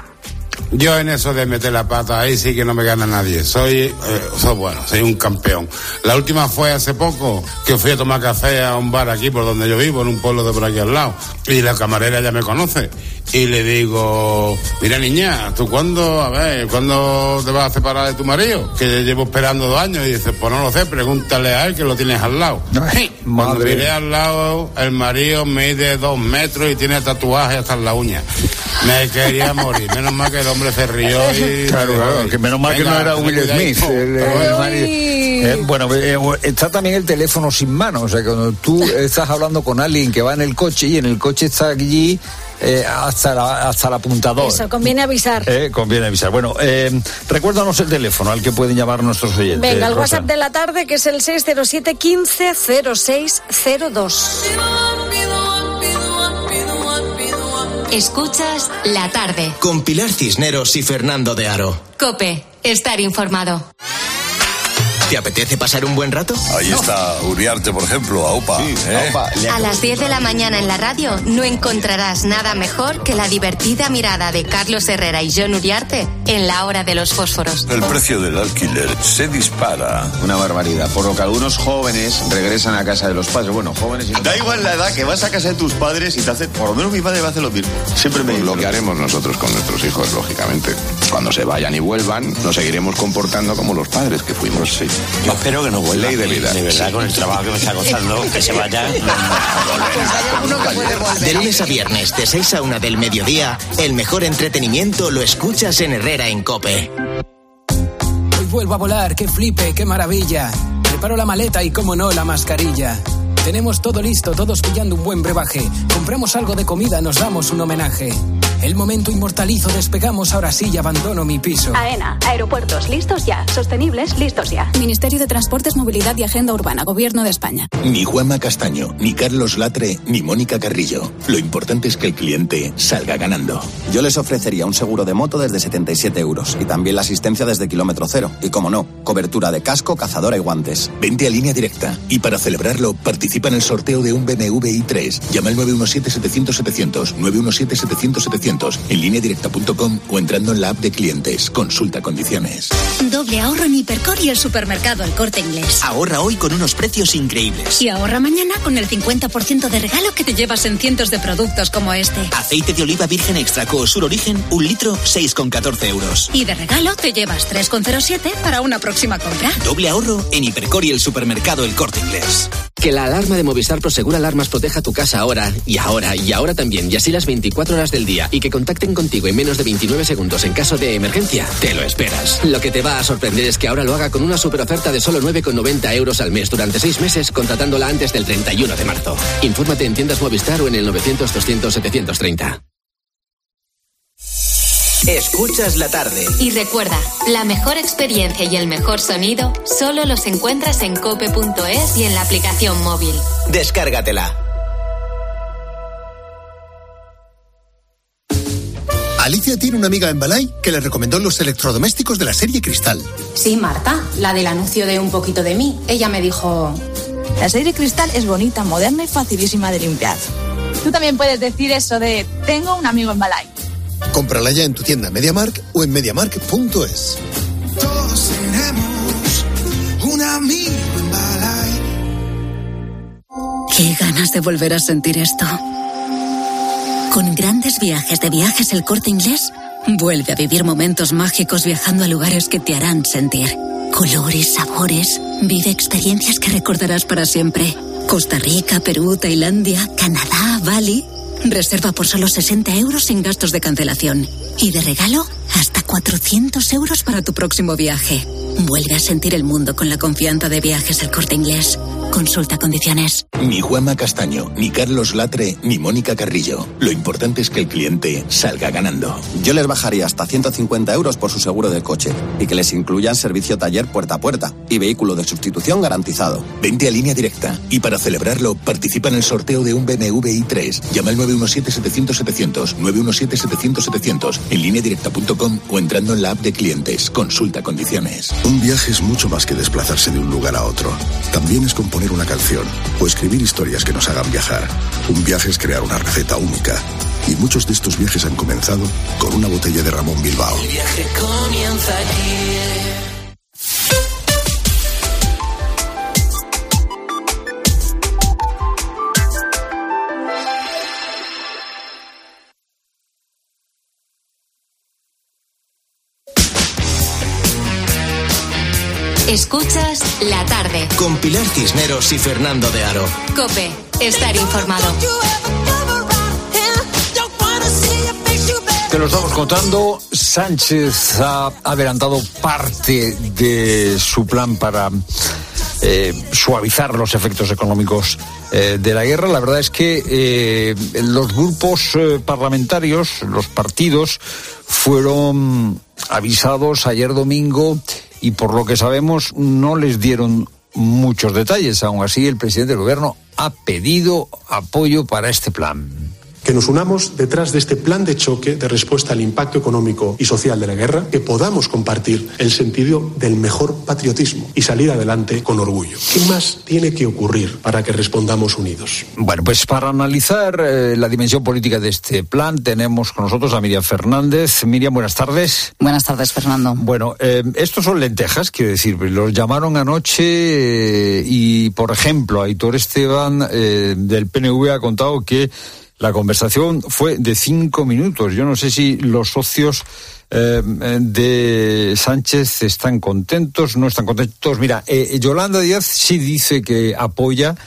Yo en eso de meter la pata ahí sí que no me gana nadie. Soy, eh, soy bueno, soy un campeón. La última fue hace poco que fui a tomar café a un bar aquí por donde yo vivo, en un pueblo de por aquí al lado. Y la camarera ya me conoce. y le digo, mira niña, ¿tú cuándo, a ver, cuándo te vas a separar de tu marido? Que llevo esperando dos años. Y dice, pues no lo sé, pregúntale a él que lo tienes al lado. Ay, Cuando madre. miré al lado, el marido mide dos metros y tiene tatuaje hasta en la uña. Me quería morir, menos mal que el hombre se rió y... Claro, claro, que menos mal que no era Will Smith. el- el marido. Eh, bueno, eh, está también el teléfono sin mano, o sea, que cuando tú estás hablando con alguien que va en el coche y en el coche está allí eh, hasta, la, hasta el apuntador. Eso, conviene avisar. Eh, conviene avisar. Bueno, eh, recuérdanos el teléfono al que pueden llamar nuestros oyentes. Venga, el Rosa. WhatsApp de la tarde, que es el seis cero siete quince cero seis cero dos. Escuchas La Tarde. Con Pilar Cisneros y Fernando de Aro. COPE. Estar informado. ¿Te apetece pasar un buen rato? Ahí está Uriarte, por ejemplo, AUPA. ¿eh? A las diez de la mañana en la radio no encontrarás nada mejor que la divertida mirada de Carlos Herrera y John Uriarte en La Hora de los Fósforos. El precio del alquiler se dispara. Una barbaridad, por lo que algunos jóvenes regresan a casa de los padres. Bueno, jóvenes y no. Da igual la edad, que vas a casa de tus padres y te hace, por lo menos mi padre me hace lo mismo. Siempre me Lo que haremos nosotros con nuestros hijos, lógicamente. Cuando se vayan y vuelvan, nos seguiremos comportando como los padres que fuimos. Sí. Yo espero que no vuelva. Ley de vida. De verdad, con el trabajo que me está costando, que se vaya. De lunes a viernes, de seis a una del mediodía, el mejor entretenimiento lo escuchas en Herrera en COPE. Hoy vuelvo a volar, qué flipe, qué maravilla. Preparo la maleta y, como no, la mascarilla. Tenemos todo listo, todos pillando un buen brebaje. Compramos algo de comida, nos damos un homenaje. El momento inmortalizo, despegamos, ahora sí y abandono mi piso. AENA, aeropuertos, listos ya. Sostenibles, listos ya. Ministerio de Transportes, Movilidad y Agenda Urbana, Gobierno de España. Ni Juanma Castaño, ni Carlos Latre, ni Mónica Carrillo. Lo importante es que el cliente salga ganando. Yo les ofrecería un seguro de moto desde setenta y siete euros y también la asistencia desde kilómetro cero. Y como no, cobertura de casco, cazadora y guantes. Vente a Línea Directa y para celebrarlo participa en el sorteo de un B M W i tres. Llama al nueve uno siete setecientos setecientos, nueve uno siete setecientos setecientos en línea directa punto com o entrando en la app de clientes. Consulta condiciones. Doble ahorro en Hipercor y el supermercado El Corte Inglés. Ahorra hoy con unos precios increíbles. Y ahorra mañana con el cincuenta por ciento de regalo que te llevas en cientos de productos como este. Aceite de oliva virgen extra Coosur Origen, un litro, seis con catorce euros. Y de regalo te llevas tres con cero siete para una próxima compra. Doble ahorro en Hipercor y el supermercado El Corte Inglés. Que la alarma de Movistar Prosegur Alarmas proteja tu casa ahora, y ahora, y ahora también, y así las veinticuatro horas del día, y que contacten contigo en menos de veintinueve segundos en caso de emergencia, te lo esperas. Lo que te va a sorprender es que ahora lo haga con una superoferta de solo nueve con noventa euros al mes durante seis meses, contratándola antes del treinta y uno de marzo. Infórmate en tiendas Movistar o en el novecientos doscientos setecientos treinta. Escuchas La Tarde. Y recuerda, la mejor experiencia y el mejor sonido solo los encuentras en cope punto es y en la aplicación móvil. Descárgatela. Alicia tiene una amiga en Balay que le recomendó los electrodomésticos de la serie Cristal. Sí, Marta, la del anuncio de Un poquito de mí. Ella me dijo... La serie Cristal es bonita, moderna y facilísima de limpiar. Tú también puedes decir eso de tengo un amigo en Balay. Cómprala ya en tu tienda MediaMarkt o en mediamarkt punto es. Todos tenemos un amigo en Balay. Qué ganas de volver a sentir esto. Con grandes viajes de Viajes El Corte Inglés, vuelve a vivir momentos mágicos viajando a lugares que te harán sentir. Colores, sabores, vive experiencias que recordarás para siempre. Costa Rica, Perú, Tailandia, Canadá, Bali. Reserva por solo sesenta euros sin gastos de cancelación. Y de regalo, hasta cuatrocientos euros para tu próximo viaje. Vuelve a sentir el mundo con la confianza de Viajes El Corte Inglés. Consulta condiciones. Ni Juanma Castaño, ni Carlos Latre, ni Mónica Carrillo. Lo importante es que el cliente salga ganando. Yo les bajaría hasta ciento cincuenta euros por su seguro de coche y que les incluyan servicio taller puerta a puerta y vehículo de sustitución garantizado. Vente a Línea Directa y para celebrarlo participa en el sorteo de un B M W i tres. Llama al nueve uno siete setecientos setecientos, nueve uno siete setecientos setecientos en línea directa punto com o entrando en la app de clientes. Consulta condiciones. Un viaje es mucho más que desplazarse de un lugar a otro. También es componer una canción o escribir historias que nos hagan viajar. Un viaje es crear una receta única. Y muchos de estos viajes han comenzado con una botella de Ramón Bilbao. El viaje comienza aquí. Escuchas La Tarde. Con Pilar Cisneros y Fernando de Aro. COPE. Estar informado. Te lo estamos contando. Sánchez ha adelantado parte de su plan para eh, suavizar los efectos económicos eh, de la guerra. La verdad es que eh, los grupos eh, parlamentarios, los partidos, fueron avisados ayer domingo y por lo que sabemos no les dieron muchos detalles. Aún así, el presidente del gobierno ha pedido apoyo para este plan. Que nos unamos detrás de este plan de choque de respuesta al impacto económico y social de la guerra, que podamos compartir el sentido del mejor patriotismo y salir adelante con orgullo. ¿Qué más tiene que ocurrir para que respondamos unidos? Bueno, pues para analizar eh, la dimensión política de este plan tenemos con nosotros a Miriam Fernández. Miriam, buenas tardes. Buenas tardes, Fernando. Bueno, eh, estos son lentejas, quiero decir, los llamaron anoche eh, y, por ejemplo, Aitor Esteban eh, del P N V ha contado que la conversación fue de cinco minutos. Yo no sé si los socios eh, de Sánchez están contentos, no están contentos. Mira, eh, Yolanda Díaz sí dice que apoya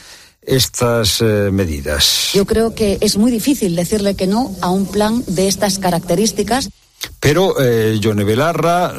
estas eh, medidas. Yo creo que es muy difícil decirle que no a un plan de estas características. Pero eh, Yone Belarra,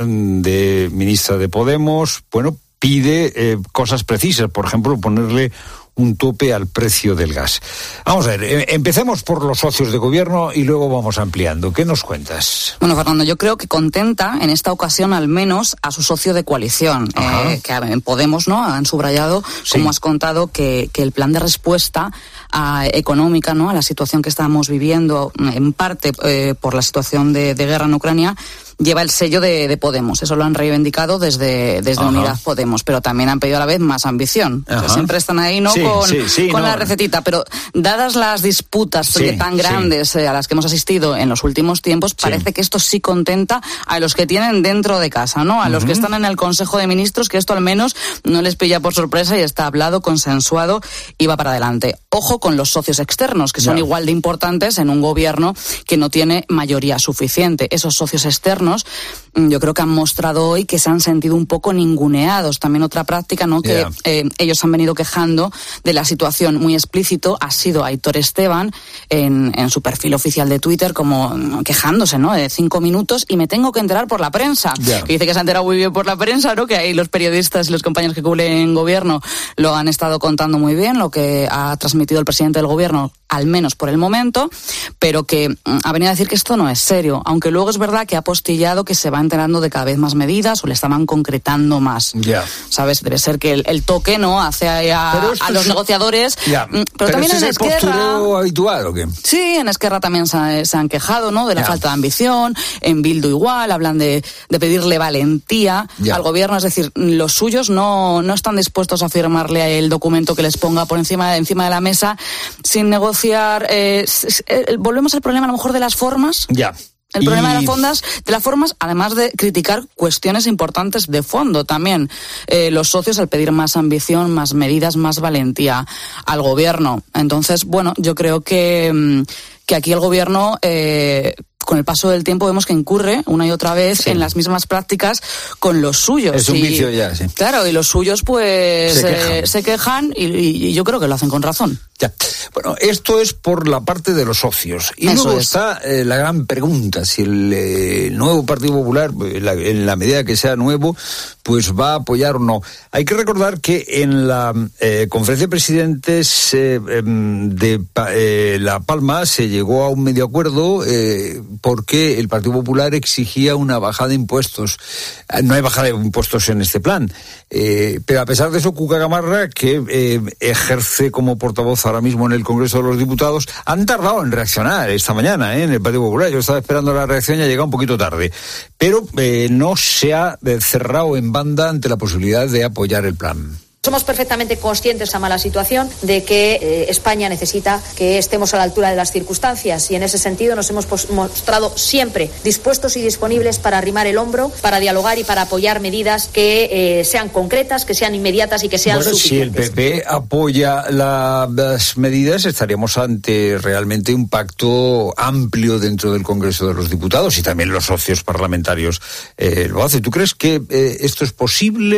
de ministra de Podemos, bueno, pide eh, cosas precisas. Por ejemplo, ponerle un tope al precio del gas. Vamos a ver, eh, empecemos por los socios de gobierno y luego vamos ampliando. ¿Qué nos cuentas? Bueno, Fernando, yo creo que contenta en esta ocasión al menos a su socio de coalición, eh, que en Podemos, ¿no? Han subrayado, sí, como has contado, que, que el plan de respuesta a, económica, ¿no?, a la situación que estamos viviendo, en parte eh, por la situación de, de guerra en Ucrania, lleva el sello de, de Podemos. Eso lo han reivindicado desde, desde Unidad Podemos, pero también han pedido a la vez más ambición. O sea, siempre están ahí, ¿no?, sí, con, sí, sí, con no. la recetita, pero dadas las disputas sí, tan grandes sí. eh, a las que hemos asistido en los últimos tiempos, parece sí. que esto sí contenta a los que tienen dentro de casa, ¿no? A uh-huh. los que están en el Consejo de Ministros, que esto al menos no les pilla por sorpresa y está hablado, consensuado y va para adelante. Ojo con los socios externos, que son yeah. igual de importantes en un gobierno que no tiene mayoría suficiente. Esos socios externos yo creo que han mostrado hoy que se han sentido un poco ninguneados. También otra práctica, ¿no?, que yeah. eh, ellos han venido quejando de la situación muy explícito ha sido Aitor Esteban en, en su perfil oficial de Twitter, como quejándose, ¿no?, de cinco minutos y me tengo que enterar por la prensa. Yeah. Que dice que se ha enterado muy bien por la prensa, ¿no?, que ahí los periodistas y los compañeros que cubren gobierno lo han estado contando muy bien, lo que ha transmitido el presidente del gobierno, al menos por el momento, pero que ha venido a decir que esto no es serio, aunque luego es verdad que ha postillado que se va enterando de cada vez más medidas o le estaban concretando más. Yeah. ¿Sabes? Debe ser que el, el toque, ¿no?, hace a, a los es... negociadores. Yeah. Pero, pero también ¿es en el Esquerra habitual o qué? Sí, en Esquerra también se, se han quejado, ¿no?, de la yeah. falta de ambición. En Bildu igual, hablan de, de pedirle valentía yeah. al gobierno. Es decir, los suyos no, no están dispuestos a firmarle el documento que les ponga por encima, encima de la mesa sin negociar. Eh, volvemos al problema a lo mejor de las formas. Ya. Yeah. El problema y... de las fondas, de las formas, además de criticar cuestiones importantes de fondo también. Eh, los socios al pedir más ambición, más medidas, más valentía al gobierno. Entonces, bueno, yo creo que, que aquí el gobierno, eh, con el paso del tiempo vemos que incurre una y otra vez sí. en las mismas prácticas con los suyos. Es un y, vicio ya, sí. Claro, y los suyos pues se quejan, eh, se quejan y, y yo creo que lo hacen con razón. Ya. Bueno, esto es por la parte de los socios. Y Eso luego es. está eh, la gran pregunta, si el eh, nuevo Partido Popular, la, en la medida que sea nuevo, pues va a apoyar o no. Hay que recordar que en la eh, conferencia de presidentes eh, de eh, La Palma se llegó a un medio acuerdo eh, porque el Partido Popular exigía una bajada de impuestos. No hay bajada de impuestos en este plan. Eh, pero a pesar de eso, Cuca Gamarra, que eh, ejerce como portavoz ahora mismo en el Congreso de los Diputados, han tardado en reaccionar esta mañana ¿eh? en el Partido Popular. Yo estaba esperando la reacción y ha llegado un poquito tarde. Pero eh, no se ha cerrado en banda ante la posibilidad de apoyar el plan. Somos perfectamente conscientes de esa mala situación, de que eh, España necesita que estemos a la altura de las circunstancias y en ese sentido nos hemos pos- mostrado siempre dispuestos y disponibles para arrimar el hombro, para dialogar y para apoyar medidas que eh, sean concretas, que sean inmediatas y que sean bueno, suficientes. Si el P P apoya la, las medidas, estaríamos ante realmente un pacto amplio dentro del Congreso de los Diputados y también los socios parlamentarios eh, lo hacen. ¿Tú crees que eh, esto es posible?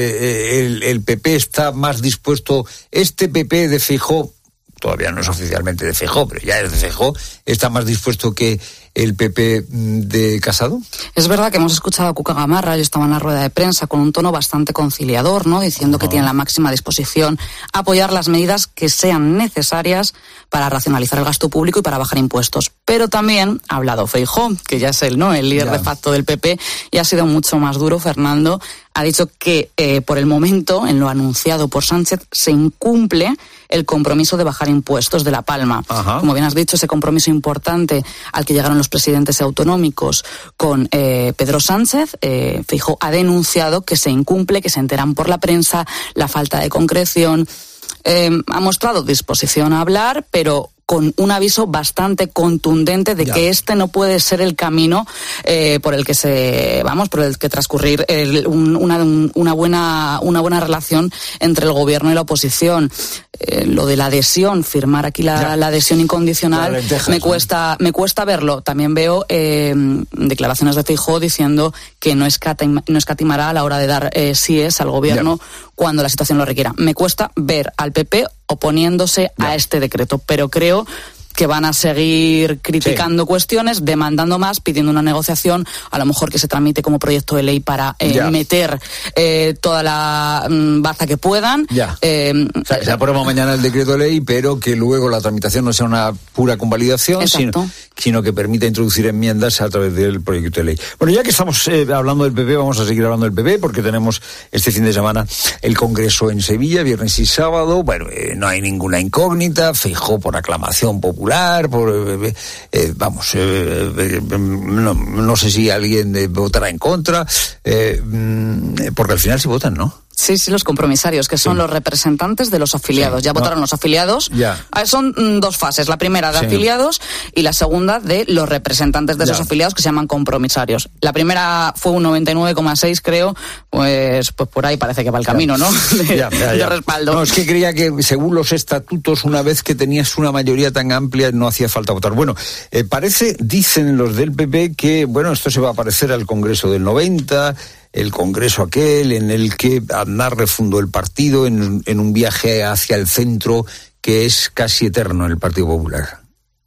Eh, el, el P P está más dispuesto, este P P de Feijóo, todavía no es oficialmente de Feijóo, pero ya es de Feijóo, está más dispuesto que el P P de Casado? Es verdad que hemos escuchado a Cuca Gamarra, yo estaba en la rueda de prensa con un tono bastante conciliador, ¿no? Diciendo uh-huh. que tiene la máxima disposición a apoyar las medidas que sean necesarias para racionalizar el gasto público y para bajar impuestos. Pero también ha hablado Feijóo, que ya es él, ¿no? El líder ya. de facto del P P, y ha sido mucho más duro. Fernando ha dicho que eh, por el momento, en lo anunciado por Sánchez, se incumple el compromiso de bajar impuestos de La Palma. Ajá. Como bien has dicho, ese compromiso importante al que llegaron los presidentes autonómicos con eh, Pedro Sánchez, eh, Feijóo ha denunciado que se incumple, que se enteran por la prensa, la falta de concreción. Eh, ha mostrado disposición a hablar, pero con un aviso bastante contundente de ya. que este no puede ser el camino eh, por el que se vamos por el que transcurrir el, un, una, un, una buena una buena relación entre el gobierno y la oposición. Eh, lo de la adhesión, firmar aquí la, la adhesión incondicional, lentejas, me cuesta ¿no? me cuesta verlo. También veo eh, declaraciones de Feijóo diciendo que no, escatim, no escatimará a la hora de dar eh, síes al gobierno ya. cuando la situación lo requiera. Me cuesta ver al P P oponiéndose ya. a este decreto, pero creo que van a seguir criticando sí. cuestiones, demandando más, pidiendo una negociación, a lo mejor que se tramite como proyecto de ley para eh, meter eh, toda la mm, baza que puedan. Ya. Eh, o sea, que se aprueba mañana el decreto de ley, pero que luego la tramitación no sea una pura convalidación, sino, sino que permita introducir enmiendas a través del proyecto de ley. Bueno, ya que estamos eh, hablando del P P, vamos a seguir hablando del P P, porque tenemos este fin de semana el Congreso en Sevilla, viernes y sábado. Bueno, eh, no hay ninguna incógnita, Feijóo por aclamación popular, por, eh, eh, vamos, eh, eh, no, no sé si alguien eh, votará en contra, eh, porque al final sí votan, ¿no? Sí, sí, los compromisarios, que son sí. los representantes de los afiliados. Sí. Ya votaron no. los afiliados. Ya. Son mm, dos fases. La primera de sí. afiliados y la segunda de los representantes de ya. esos afiliados, que se llaman compromisarios. La primera fue un noventa y nueve coma seis, creo. Pues pues por ahí parece que va el camino, ya. ¿no? De, ya, ya, ya. de respaldo. No, es que creía que según los estatutos, una vez que tenías una mayoría tan amplia, no hacía falta votar. Bueno, eh, parece, dicen los del P P, que, bueno, esto se va a parecer al Congreso del noventa... el congreso aquel en el que Aznar refundó el partido en, en un viaje hacia el centro que es casi eterno en el Partido Popular.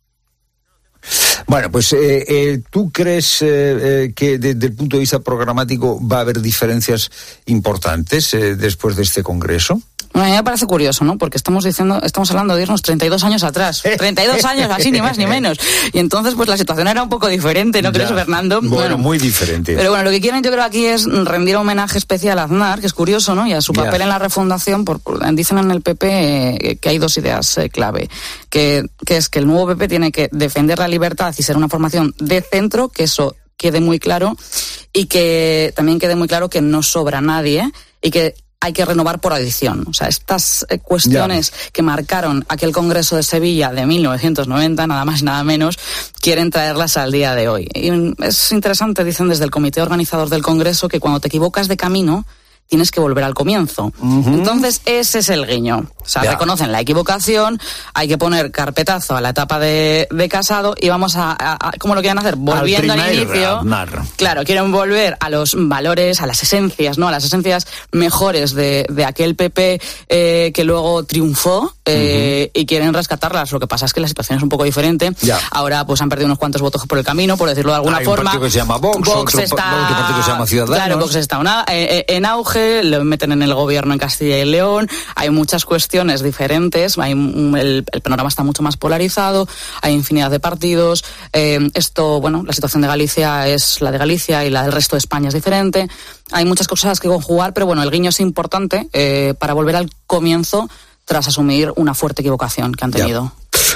Bueno, pues eh, eh, ¿tú crees eh, eh, que desde el punto de vista programático va a haber diferencias importantes eh, después de este congreso? Bueno, a mí me parece curioso, ¿no? Porque estamos diciendo, estamos hablando de irnos treinta y dos años atrás. treinta y dos años, así, ni más ni menos. Y entonces, pues la situación era un poco diferente, ¿no crees, Fernando? Bueno, bueno, muy diferente. Pero bueno, lo que quieren yo creo aquí es rendir homenaje especial a Aznar, que es curioso, ¿no? Y a su papel yeah. en la refundación. Por, por, dicen en el P P eh, que hay dos ideas eh, clave. Que, que es que el nuevo P P tiene que defender la libertad y ser una formación de centro, que eso quede muy claro. Y que también quede muy claro que no sobra nadie y que hay que renovar por adición. O sea, estas eh, cuestiones ya. que marcaron aquel Congreso de Sevilla de mil novecientos noventa, nada más y nada menos, quieren traerlas al día de hoy. Y es interesante, dicen desde el comité organizador del Congreso, que cuando te equivocas de camino, tienes que volver al comienzo. Uh-huh. Entonces, ese es el guiño. O sea, ya. reconocen la equivocación, hay que poner carpetazo a la etapa de, de Casado y vamos a, a, a... ¿Cómo lo quieren hacer? Volviendo al, al inicio. Aznar. Claro, quieren volver a los valores, a las esencias, ¿no? A las esencias mejores de, de aquel P P eh, que luego triunfó eh, uh-huh. y quieren rescatarlas. Lo que pasa es que la situación es un poco diferente. Ya. Ahora, pues han perdido unos cuantos votos por el camino, por decirlo de alguna hay forma. Hay un partido que se llama Vox, Vox otro, está... otro partido que se llama Ciudadanos. Claro, Vox está una, eh, en auge, lo meten en el gobierno en Castilla y León, hay muchas cuestiones diferentes, hay, el, el panorama está mucho más polarizado, hay infinidad de partidos, eh, esto, bueno, la situación de Galicia es la de Galicia y la del resto de España es diferente, hay muchas cosas que conjugar, pero bueno, el guiño es importante eh, para volver al comienzo tras asumir una fuerte equivocación que han tenido. Ya.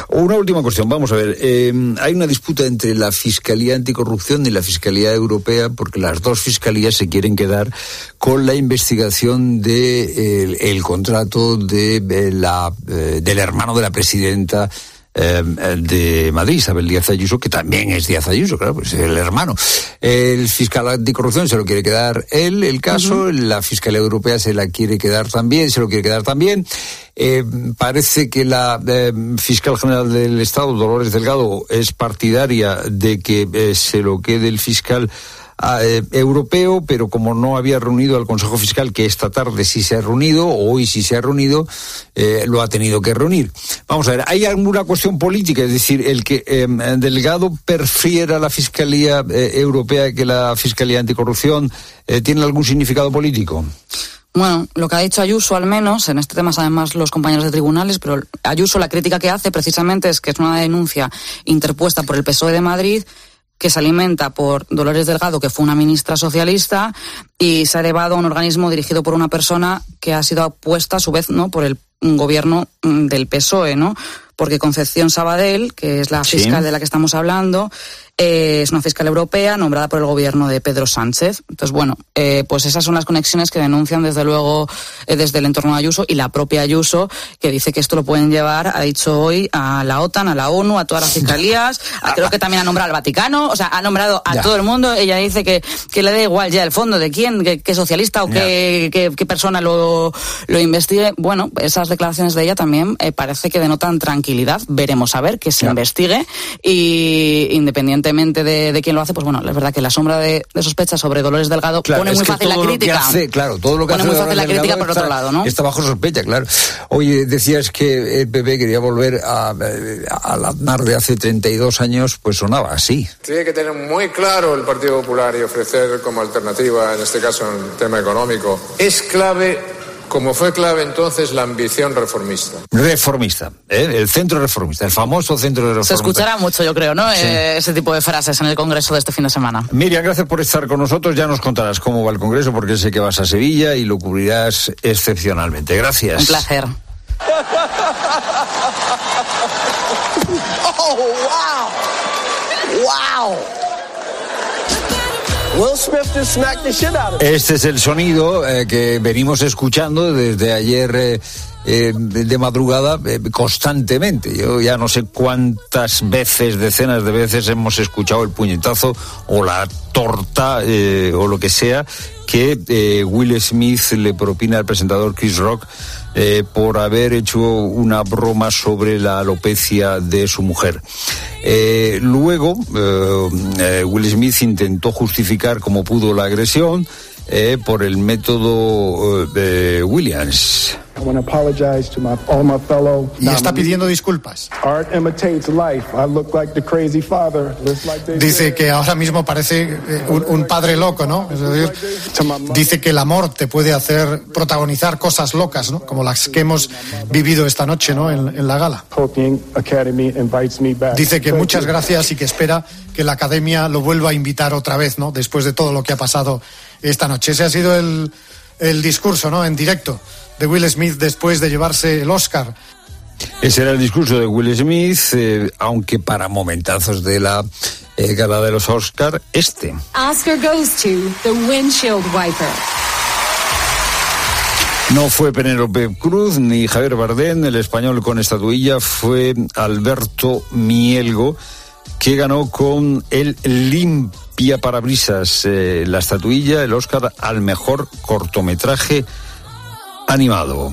Una última cuestión, vamos a ver. Eh, hay una disputa entre la Fiscalía Anticorrupción y la Fiscalía Europea porque las dos fiscalías se quieren quedar con la investigación de el, el contrato de, de la eh, del hermano de la presidenta Eh, de Madrid, Isabel Díaz Ayuso, que también es Díaz Ayuso, claro, pues es el hermano. El fiscal anticorrupción se lo quiere quedar él, el caso, uh-huh. La Fiscalía Europea se la quiere quedar también, se lo quiere quedar también. Eh, parece que la eh, fiscal general del Estado, Dolores Delgado, es partidaria de que eh, se lo quede el fiscal Eh, europeo, pero como no había reunido al Consejo Fiscal, que esta tarde sí se ha reunido, o hoy sí se ha reunido, eh, lo ha tenido que reunir. Vamos a ver, ¿hay alguna cuestión política? Es decir, el que eh, Delgado prefiera la Fiscalía eh, Europea que la Fiscalía Anticorrupción, eh, ¿tiene algún significado político? Bueno, lo que ha dicho Ayuso, al menos, en este tema saben más los compañeros de tribunales, pero Ayuso la crítica que hace precisamente es que es una denuncia interpuesta por el P S O E de Madrid, que se alimenta por Dolores Delgado, que fue una ministra socialista, y se ha elevado a un organismo dirigido por una persona que ha sido puesta, a su vez, ¿no?, por el gobierno del P S O E, ¿no? Porque Concepción Sabadell, que es la fiscal sí. de la que estamos hablando, eh, es una fiscal europea nombrada por el gobierno de Pedro Sánchez. Entonces, bueno, eh, pues esas son las conexiones que denuncian desde luego eh, desde el entorno de Ayuso, y la propia Ayuso, que dice que esto lo pueden llevar, ha dicho hoy, a la OTAN, a la ONU, a todas las fiscalías, a, creo que también ha nombrado al Vaticano, o sea, ha nombrado a ya. todo el mundo. Ella dice que, que le da igual ya el fondo de quién, qué, qué socialista o qué, qué, qué persona lo, lo investigue. Bueno, esas declaraciones de ella también eh, parece que denotan tranquilidad. Veremos a ver que se ya. investigue, y independientemente De, de quién lo hace, pues bueno, es verdad que la sombra de, de sospecha sobre Dolores Delgado claro, pone muy fácil la crítica. Hace, claro, todo lo que pone hace muy fácil la crítica por está, otro lado, ¿no? Está bajo sospecha, claro. Oye, decías que el P P quería volver a, a, al Aznar de hace treinta y dos años, pues sonaba así. Tiene que tener muy claro el Partido Popular y ofrecer como alternativa, en este caso en el tema económico, es clave. Como fue clave entonces la ambición reformista. Reformista, ¿eh? El centro reformista, el famoso centro reformista. Se escuchará mucho, yo creo, ¿no? Sí. Eh, ese tipo de frases en el Congreso de este fin de semana. Miriam, gracias por estar con nosotros. Ya nos contarás cómo va el Congreso, porque sé que vas a Sevilla y lo cubrirás excepcionalmente. Gracias. Un placer. Oh, wow. Wow. Will Smith just smacked the shit out of him. Este es el sonido eh, que venimos escuchando desde ayer eh, eh, de madrugada eh, constantemente. Yo ya no sé cuántas veces, decenas de veces hemos escuchado el puñetazo o la torta eh, o lo que sea que eh, Will Smith le propina al presentador Chris Rock eh, por haber hecho una broma sobre la alopecia de su mujer. Eh, luego, eh, eh, Will Smith intentó justificar como pudo la agresión eh, por el método eh, Williams. Y está pidiendo disculpas. Dice que ahora mismo parece un, un padre loco, ¿no? Es decir, dice que el amor te puede hacer protagonizar cosas locas, ¿no? Como las que hemos vivido esta noche, ¿no? En, en la gala. Dice que muchas gracias y que espera que la Academia lo vuelva a invitar otra vez, ¿no? Después de todo lo que ha pasado esta noche. Ese ha sido el, el discurso, ¿no? En directo de Will Smith después de llevarse el Oscar. Ese era el discurso de Will Smith, eh, aunque para momentazos de la eh, gala de los Oscar, este. Oscar goes to the windshield wiper. No fue Penélope Cruz ni Javier Bardem, el español con estatuilla fue Alberto Mielgo, que ganó con el Limpia Parabrisas, eh, la estatuilla, el Oscar al mejor cortometraje animado.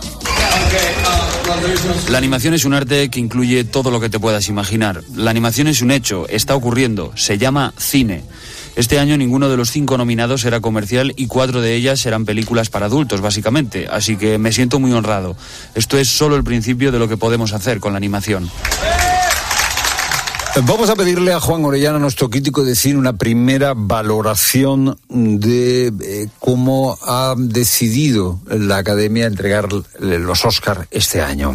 La animación es un arte que incluye todo lo que te puedas imaginar. La animación es un hecho, está ocurriendo, se llama cine. Este año ninguno de los cinco nominados será comercial y cuatro de ellas serán películas para adultos, básicamente. Así que me siento muy honrado. Esto es solo el principio de lo que podemos hacer con la animación. Vamos a pedirle a Juan Orellana, nuestro crítico de cine, una primera valoración de eh, cómo ha decidido la Academia entregar los Oscar este año.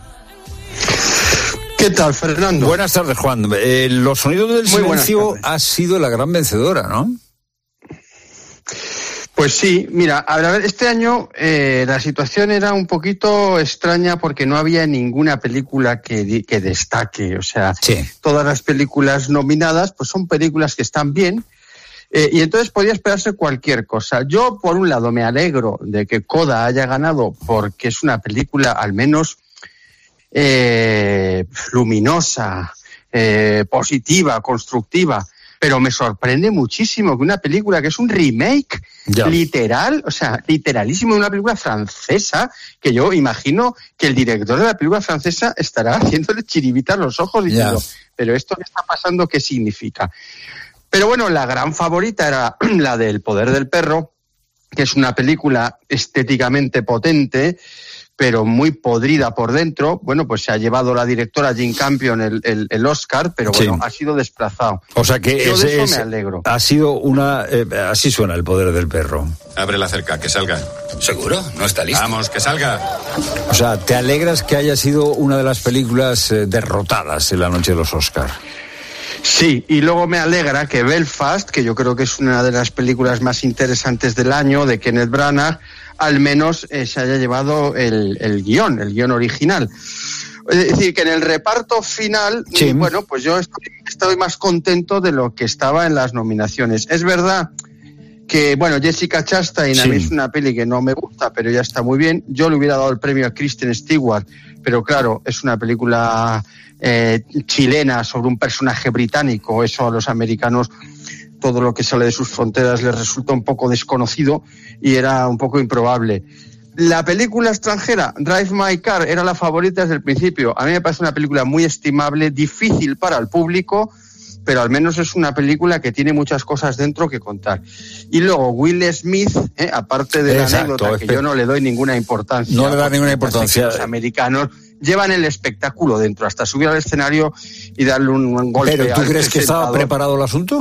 ¿Qué tal, Fernando? Buenas tardes, Juan. Eh, Los sonidos del silencio ha sido la gran vencedora, ¿no? Pues sí, mira, a ver, este año eh, la situación era un poquito extraña porque no había ninguna película que, que destaque, o sea, sí. Todas las películas nominadas pues son películas que están bien eh, y entonces podía esperarse cualquier cosa. Yo, por un lado, me alegro de que Coda haya ganado porque es una película al menos eh, luminosa, eh, positiva, constructiva. Pero me sorprende muchísimo que una película que es un remake ya. literal, o sea, literalísimo de una película francesa, que yo imagino que el director de la película francesa estará haciéndole chiribitas los ojos diciendo, pero esto que está pasando, ¿qué significa? Pero bueno, la gran favorita era la del Poder del Perro, que es una película estéticamente potente, pero muy podrida por dentro. Bueno, pues se ha llevado la directora Jane Campion el, el, el Oscar, pero bueno, sí. ha sido desplazado. O sea que Yo ese, de eso ese, me alegro. Ha sido una... Eh, así suena El Poder del Perro. Ábrela cerca, que salga. ¿Seguro? ¿No está listo? Vamos, que salga. O sea, ¿te alegras que haya sido una de las películas eh, derrotadas en la noche de los Oscar? Sí, y luego me alegra que Belfast, que yo creo que es una de las películas más interesantes del año, de Kenneth Branagh, al menos eh, se haya llevado el, el guión, el guión original. Es decir, que en el reparto final, sí. bueno, pues yo estoy, estoy más contento de lo que estaba en las nominaciones. Es verdad que, bueno, Jessica Chastain sí. a mí es una peli que no me gusta, pero ya está muy bien. Yo le hubiera dado el premio a Kristen Stewart, pero claro, es una película eh, chilena sobre un personaje británico. Eso a los americanos, todo lo que sale de sus fronteras les resulta un poco desconocido y era un poco improbable. La película extranjera, Drive My Car, era la favorita desde el principio. A mí me parece una película muy estimable, difícil para el público, pero al menos es una película que tiene muchas cosas dentro que contar. Y luego Will Smith, eh, aparte de Exacto, la anécdota, que espe- yo no le doy ninguna importancia. No le da ninguna importancia. Los americanos llevan el espectáculo dentro, hasta subir al escenario y darle un, un golpe. ¿Pero tú al crees que estaba presentador. preparado el asunto?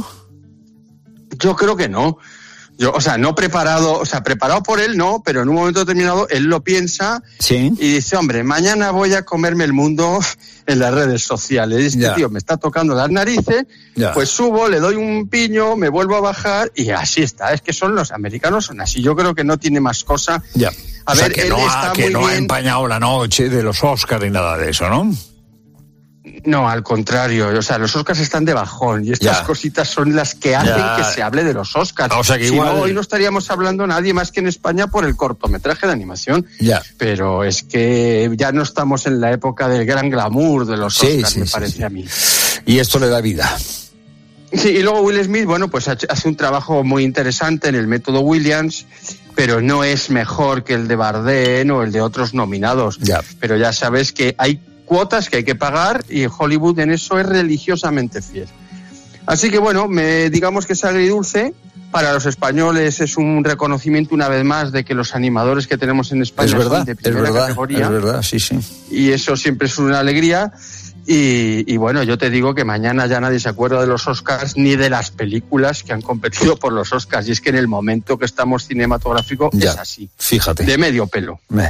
Yo creo que no. Yo, o sea, no preparado, o sea, preparado por él no, pero en un momento determinado él lo piensa ¿Sí? y dice, hombre, mañana voy a comerme el mundo en las redes sociales. Este Ya. tío me está tocando las narices, Ya. pues subo, le doy un piño, me vuelvo a bajar y así está. Es que son los americanos, son así. Yo creo que no tiene más cosa. Ya. A o sea, ver, que él no, está ha, que muy no ha bien. empañado la noche de los Oscars ni nada de eso, ¿no? No, al contrario, o sea, los Oscars están de bajón y estas Ya. cositas son las que hacen Ya. que se hable de los Oscars. O sea, que si igual- no, hoy no estaríamos hablando nadie más que en España por el cortometraje de animación. Ya. Pero es que ya no estamos en la época del gran glamour de los Sí, Oscars, sí, me sí, parece sí. a mí. Y esto le da vida. Sí, y luego Will Smith, bueno, pues hace un trabajo muy interesante en el método Williams, pero no es mejor que el de Bardem o el de otros nominados. Ya. Pero ya sabes que hay cuotas que hay que pagar y Hollywood en eso es religiosamente fiel. Así que bueno, me, digamos que es agridulce. Para los españoles es un reconocimiento una vez más de que los animadores que tenemos en España Es son verdad, de es primera verdad, categoría. es verdad, sí, sí. Y eso siempre es una alegría. Y, y bueno, yo te digo que mañana ya nadie se acuerda de los Oscars ni de las películas que han competido por los Oscars. Y es que en el momento que estamos cinematográfico Ya, es así. Fíjate. De medio pelo. Me-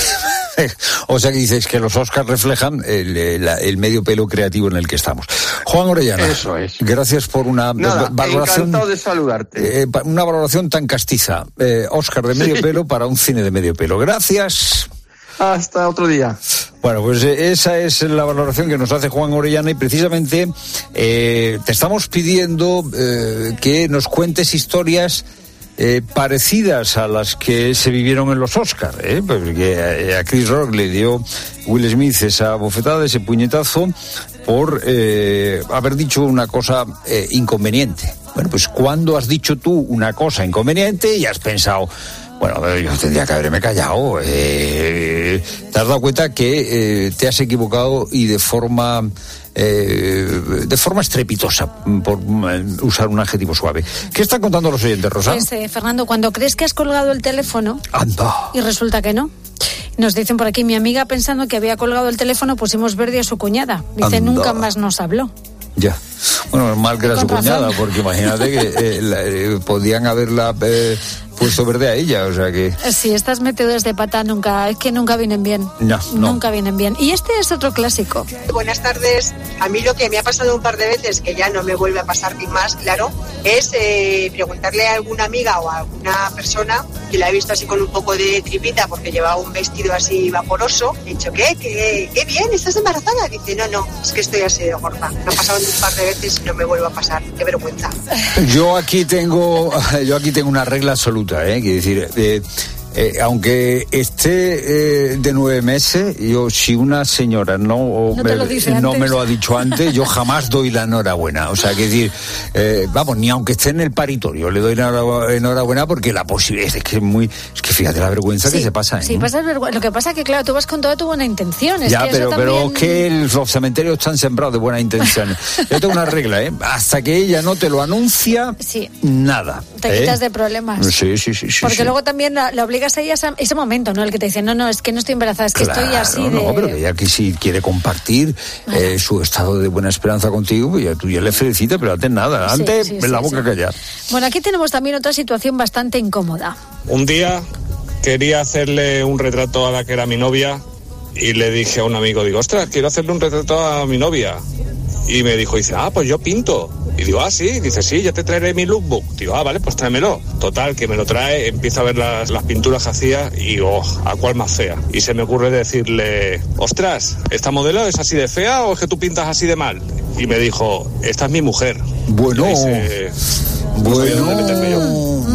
O sea que dices que los Oscars reflejan el, el- el medio pelo creativo en el que estamos. Juan Orellana. Eso es. Gracias por una Nada, valoración. encantado de saludarte. eh, pa- una valoración tan castiza. Eh, Oscar de medio Sí. pelo para un cine de medio pelo. Gracias. Hasta otro día. Bueno, pues eh, esa es la valoración que nos hace Juan Orellana y precisamente eh, te estamos pidiendo eh, que nos cuentes historias eh, parecidas a las que se vivieron en los Oscars, ¿eh? Porque a, a Chris Rock le dio Will Smith esa bofetada, ese puñetazo por eh, haber dicho una cosa eh, inconveniente. Bueno, pues cuando has dicho tú una cosa inconveniente y has pensado, bueno, yo tendría que haberme callado. Eh, te has dado cuenta que eh, te has equivocado y de forma eh, de forma estrepitosa, por eh, usar un adjetivo suave. ¿Qué están contando los oyentes, Rosa? Pues, eh, Fernando, cuando crees que has colgado el teléfono Anda. y resulta que no. Nos dicen por aquí, mi amiga pensando que había colgado el teléfono, pusimos verde a su cuñada. Dice, Anda. nunca más nos habló. Ya. Bueno, mal que era su Con razón. cuñada, porque imagínate que eh, la, eh, podían haberla eh, puesto verde a ella, o sea que... Eh, Sí, estas métodos de pata nunca, es que nunca vienen bien. No, no. Nunca vienen bien. Y este es otro clásico. Buenas tardes. A mí lo que me ha pasado un par de veces, que ya no me vuelve a pasar ni más, claro, es eh, preguntarle a alguna amiga o a alguna persona que la he visto así con un poco de tripita porque llevaba un vestido así vaporoso. He dicho, ¿qué? ¿Qué, qué bien? ¿Estás embarazada? Dice, no, no, es que estoy así de gorda. Me ha pasado un par de veces y no me vuelve a pasar. Qué vergüenza. Yo aquí tengo, yo aquí tengo una regla absoluta, ¿eh? Quiero decir, eh, Eh, aunque esté eh, de nueve meses, yo si una señora no, no, me, lo no antes. me lo ha dicho antes, yo jamás doy la enhorabuena. O sea, que decir, eh, vamos, ni aunque esté en el paritorio, le doy la enhorabuena porque la posibilidad es que es muy, es que fíjate la vergüenza sí, que se pasa. ¿eh? Sí, pasa vergüenza. Lo que pasa es que claro, tú vas con toda tu buena intención. Es ya, que pero, eso pero también... que el, los cementerios están sembrados de buenas intenciones. Yo tengo una regla, ¿eh? Hasta que ella no te lo anuncia, sí. nada. Te ¿eh? quitas de problemas. Sí, sí, sí. sí porque sí. luego también la, la obligas a ella a ese momento, ¿no? El que te dice, no, no, es que no estoy embarazada, es que claro, estoy así de... No, pero que ella que si quiere compartir bueno. eh, su estado de buena esperanza contigo, pues ya tú ya le felicitas, pero antes nada, antes sí, sí, en sí, la boca sí. callar. Bueno, aquí tenemos también otra situación bastante incómoda. Un día quería hacerle un retrato a la que era mi novia y le dije a un amigo, digo, ostras, quiero hacerle un retrato a mi novia. Y me dijo, dice, ah, pues yo pinto. Y digo, ah, sí, dice, sí, ya te traeré mi lookbook. Digo, ah, vale, pues tráemelo. Total, que me lo trae, empiezo a ver las, las pinturas que hacía y, oh, ¿a cuál más fea? Y se me ocurre decirle, ostras, ¿esta modelo es así de fea o es que tú pintas así de mal? Y me dijo, esta es mi mujer. Bueno, dice, bueno, no meterme yo.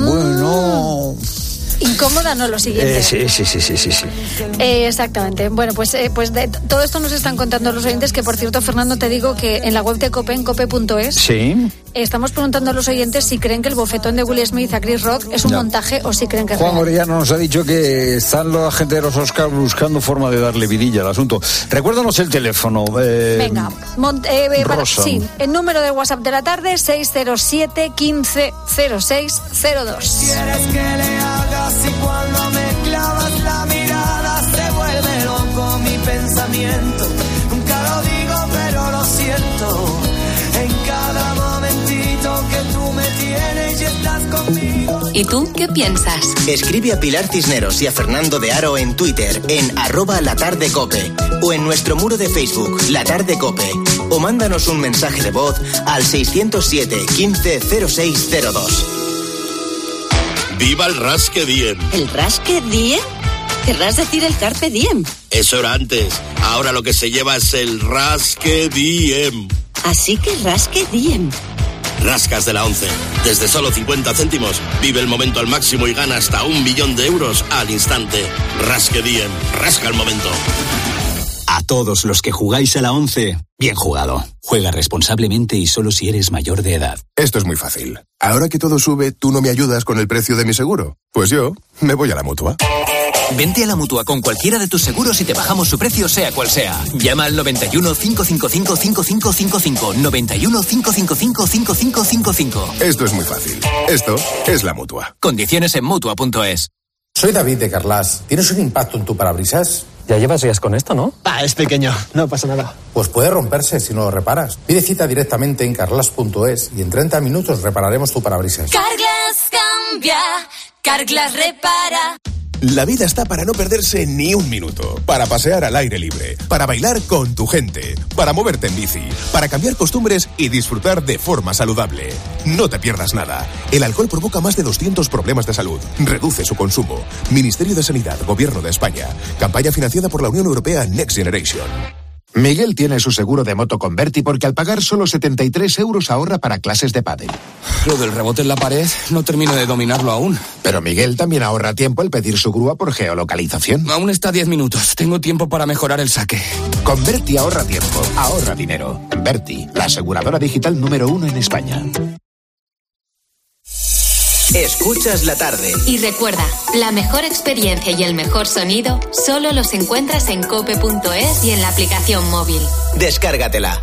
bueno... Incómoda, no, lo siguiente. Eh, sí, sí, sí, sí, sí, sí. Eh, exactamente. Bueno, pues, eh, pues de, todo esto nos están contando los oyentes, que por cierto, Fernando, te digo que en la web de COPE, en cope punto es, sí. estamos preguntando a los oyentes si creen que el bofetón de Will Smith a Chris Rock es un ya. montaje o si creen que es Juan real. Orellano nos ha dicho que están la gente de los Oscars buscando forma de darle vidilla al asunto. Recuérdanos el teléfono. Eh, Venga, Mont, eh, para, sí, el número de WhatsApp de la tarde, seis cero siete, quince, cero seis cero dos. ¿Quieres que le hagas y cuando me clavas la mirada se vuelve loco mi pensamiento? Nunca lo digo pero lo siento. En cada momentito que tú me tienes y estás conmigo. ¿Y tú qué piensas? Escribe a Pilar Cisneros y a Fernando de Aro en Twitter en arroba latardecope o en nuestro muro de Facebook La Tarde Cope o mándanos un mensaje de voz al seiscientos siete, quince, cero seis cero dos. ¡Viva el Rasque Diem! ¿El Rasque Diem? ¿Querrás decir el Carpe Diem? Eso era antes. Ahora lo que se lleva es el Rasque Diem. Así que Rasque Diem. Rascas de la once. Desde solo cincuenta céntimos, vive el momento al máximo y gana hasta un millón de euros al instante. Rasque Diem. Rasca el momento. A todos los que jugáis a la once, bien jugado. Juega responsablemente y solo si eres mayor de edad. Esto es muy fácil. Ahora que todo sube, ¿tú no me ayudas con el precio de mi seguro? Pues yo me voy a la Mutua. Vente a la Mutua con cualquiera de tus seguros y te bajamos su precio sea cual sea. Llama al noventa y uno, cinco cinco cinco, cinco cinco cinco cinco. noventa y uno, cinco cinco cinco, cinco cinco cinco cinco. Esto es muy fácil. Esto es la Mutua. Condiciones en Mutua punto es. Soy David de Carlas. ¿Tienes un impacto en tu parabrisas? Ya llevas días con esto, ¿no? Ah, es pequeño, no pasa nada. Pues puede romperse si no lo reparas. Pide cita directamente en carlas punto es y en treinta minutos repararemos tu parabrisas. Carglass cambia, Carglass repara. La vida está para no perderse ni un minuto, para pasear al aire libre, para bailar con tu gente, para moverte en bici, para cambiar costumbres y disfrutar de forma saludable. No te pierdas nada. El alcohol provoca más de doscientos problemas de salud. Reduce su consumo. Ministerio de Sanidad, Gobierno de España. Campaña financiada por la Unión Europea Next Generation. Miguel tiene su seguro de moto con Berti porque al pagar solo setenta y tres euros ahorra para clases de pádel. Lo del rebote en la pared no termino de dominarlo aún. Pero Miguel también ahorra tiempo al pedir su grúa por geolocalización. Aún está a diez minutos. Tengo tiempo para mejorar el saque. Con Berti ahorra tiempo, ahorra dinero. Berti, la aseguradora digital número uno en España. Escuchas la tarde. Y recuerda, la mejor experiencia y el mejor sonido solo los encuentras en cope punto es y en la aplicación móvil. Descárgatela.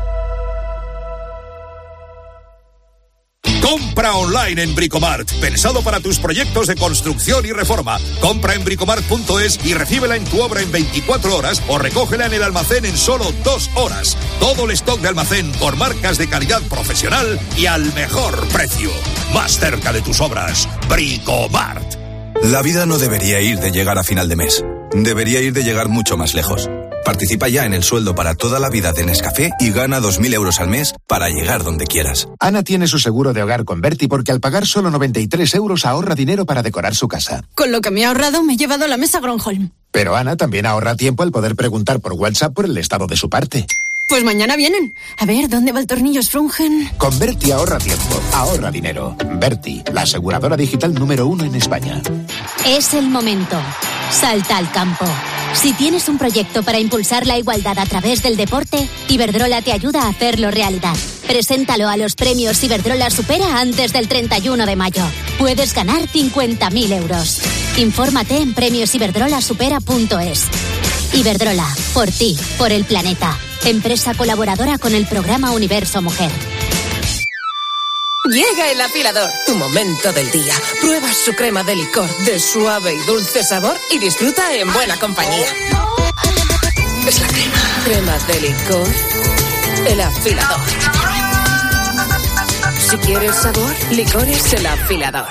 Compra online en Bricomart, pensado para tus proyectos de construcción y reforma. Compra en bricomart punto es y recíbela en tu obra en veinticuatro horas o recógela en el almacén en solo dos horas. Todo el stock de almacén por marcas de calidad profesional y al mejor precio. Más cerca de tus obras, Bricomart. La vida no debería ir de llegar a final de mes. Debería ir de llegar mucho más lejos. Participa ya en el sueldo para toda la vida de Nescafé y gana dos mil euros al mes para llegar donde quieras. Ana tiene su seguro de hogar con Berti porque al pagar solo noventa y tres euros ahorra dinero para decorar su casa. Con lo que me he ahorrado me he llevado la mesa Gronholm. Pero Ana también ahorra tiempo al poder preguntar por WhatsApp por el estado de su parte. Pues mañana vienen. A ver, ¿dónde va el tornillo Sprungen? Con Berti ahorra tiempo, ahorra dinero. Berti, la aseguradora digital número uno en España. Es el momento. Salta al campo. Si tienes un proyecto para impulsar la igualdad a través del deporte, Iberdrola te ayuda a hacerlo realidad. Preséntalo a los premios Iberdrola Supera antes del treinta y uno de mayo. Puedes ganar cincuenta mil euros. Infórmate en premios iberdrola supera punto es. Iberdrola, por ti, por el planeta. Empresa colaboradora con el programa Universo Mujer. Llega el afilador, tu momento del día. Prueba su crema de licor de suave y dulce sabor y disfruta en buena compañía. Es la crema. Crema de licor, el afilador. Si quieres sabor, licor es el afilador.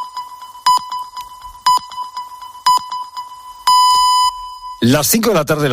Las cinco de la tarde.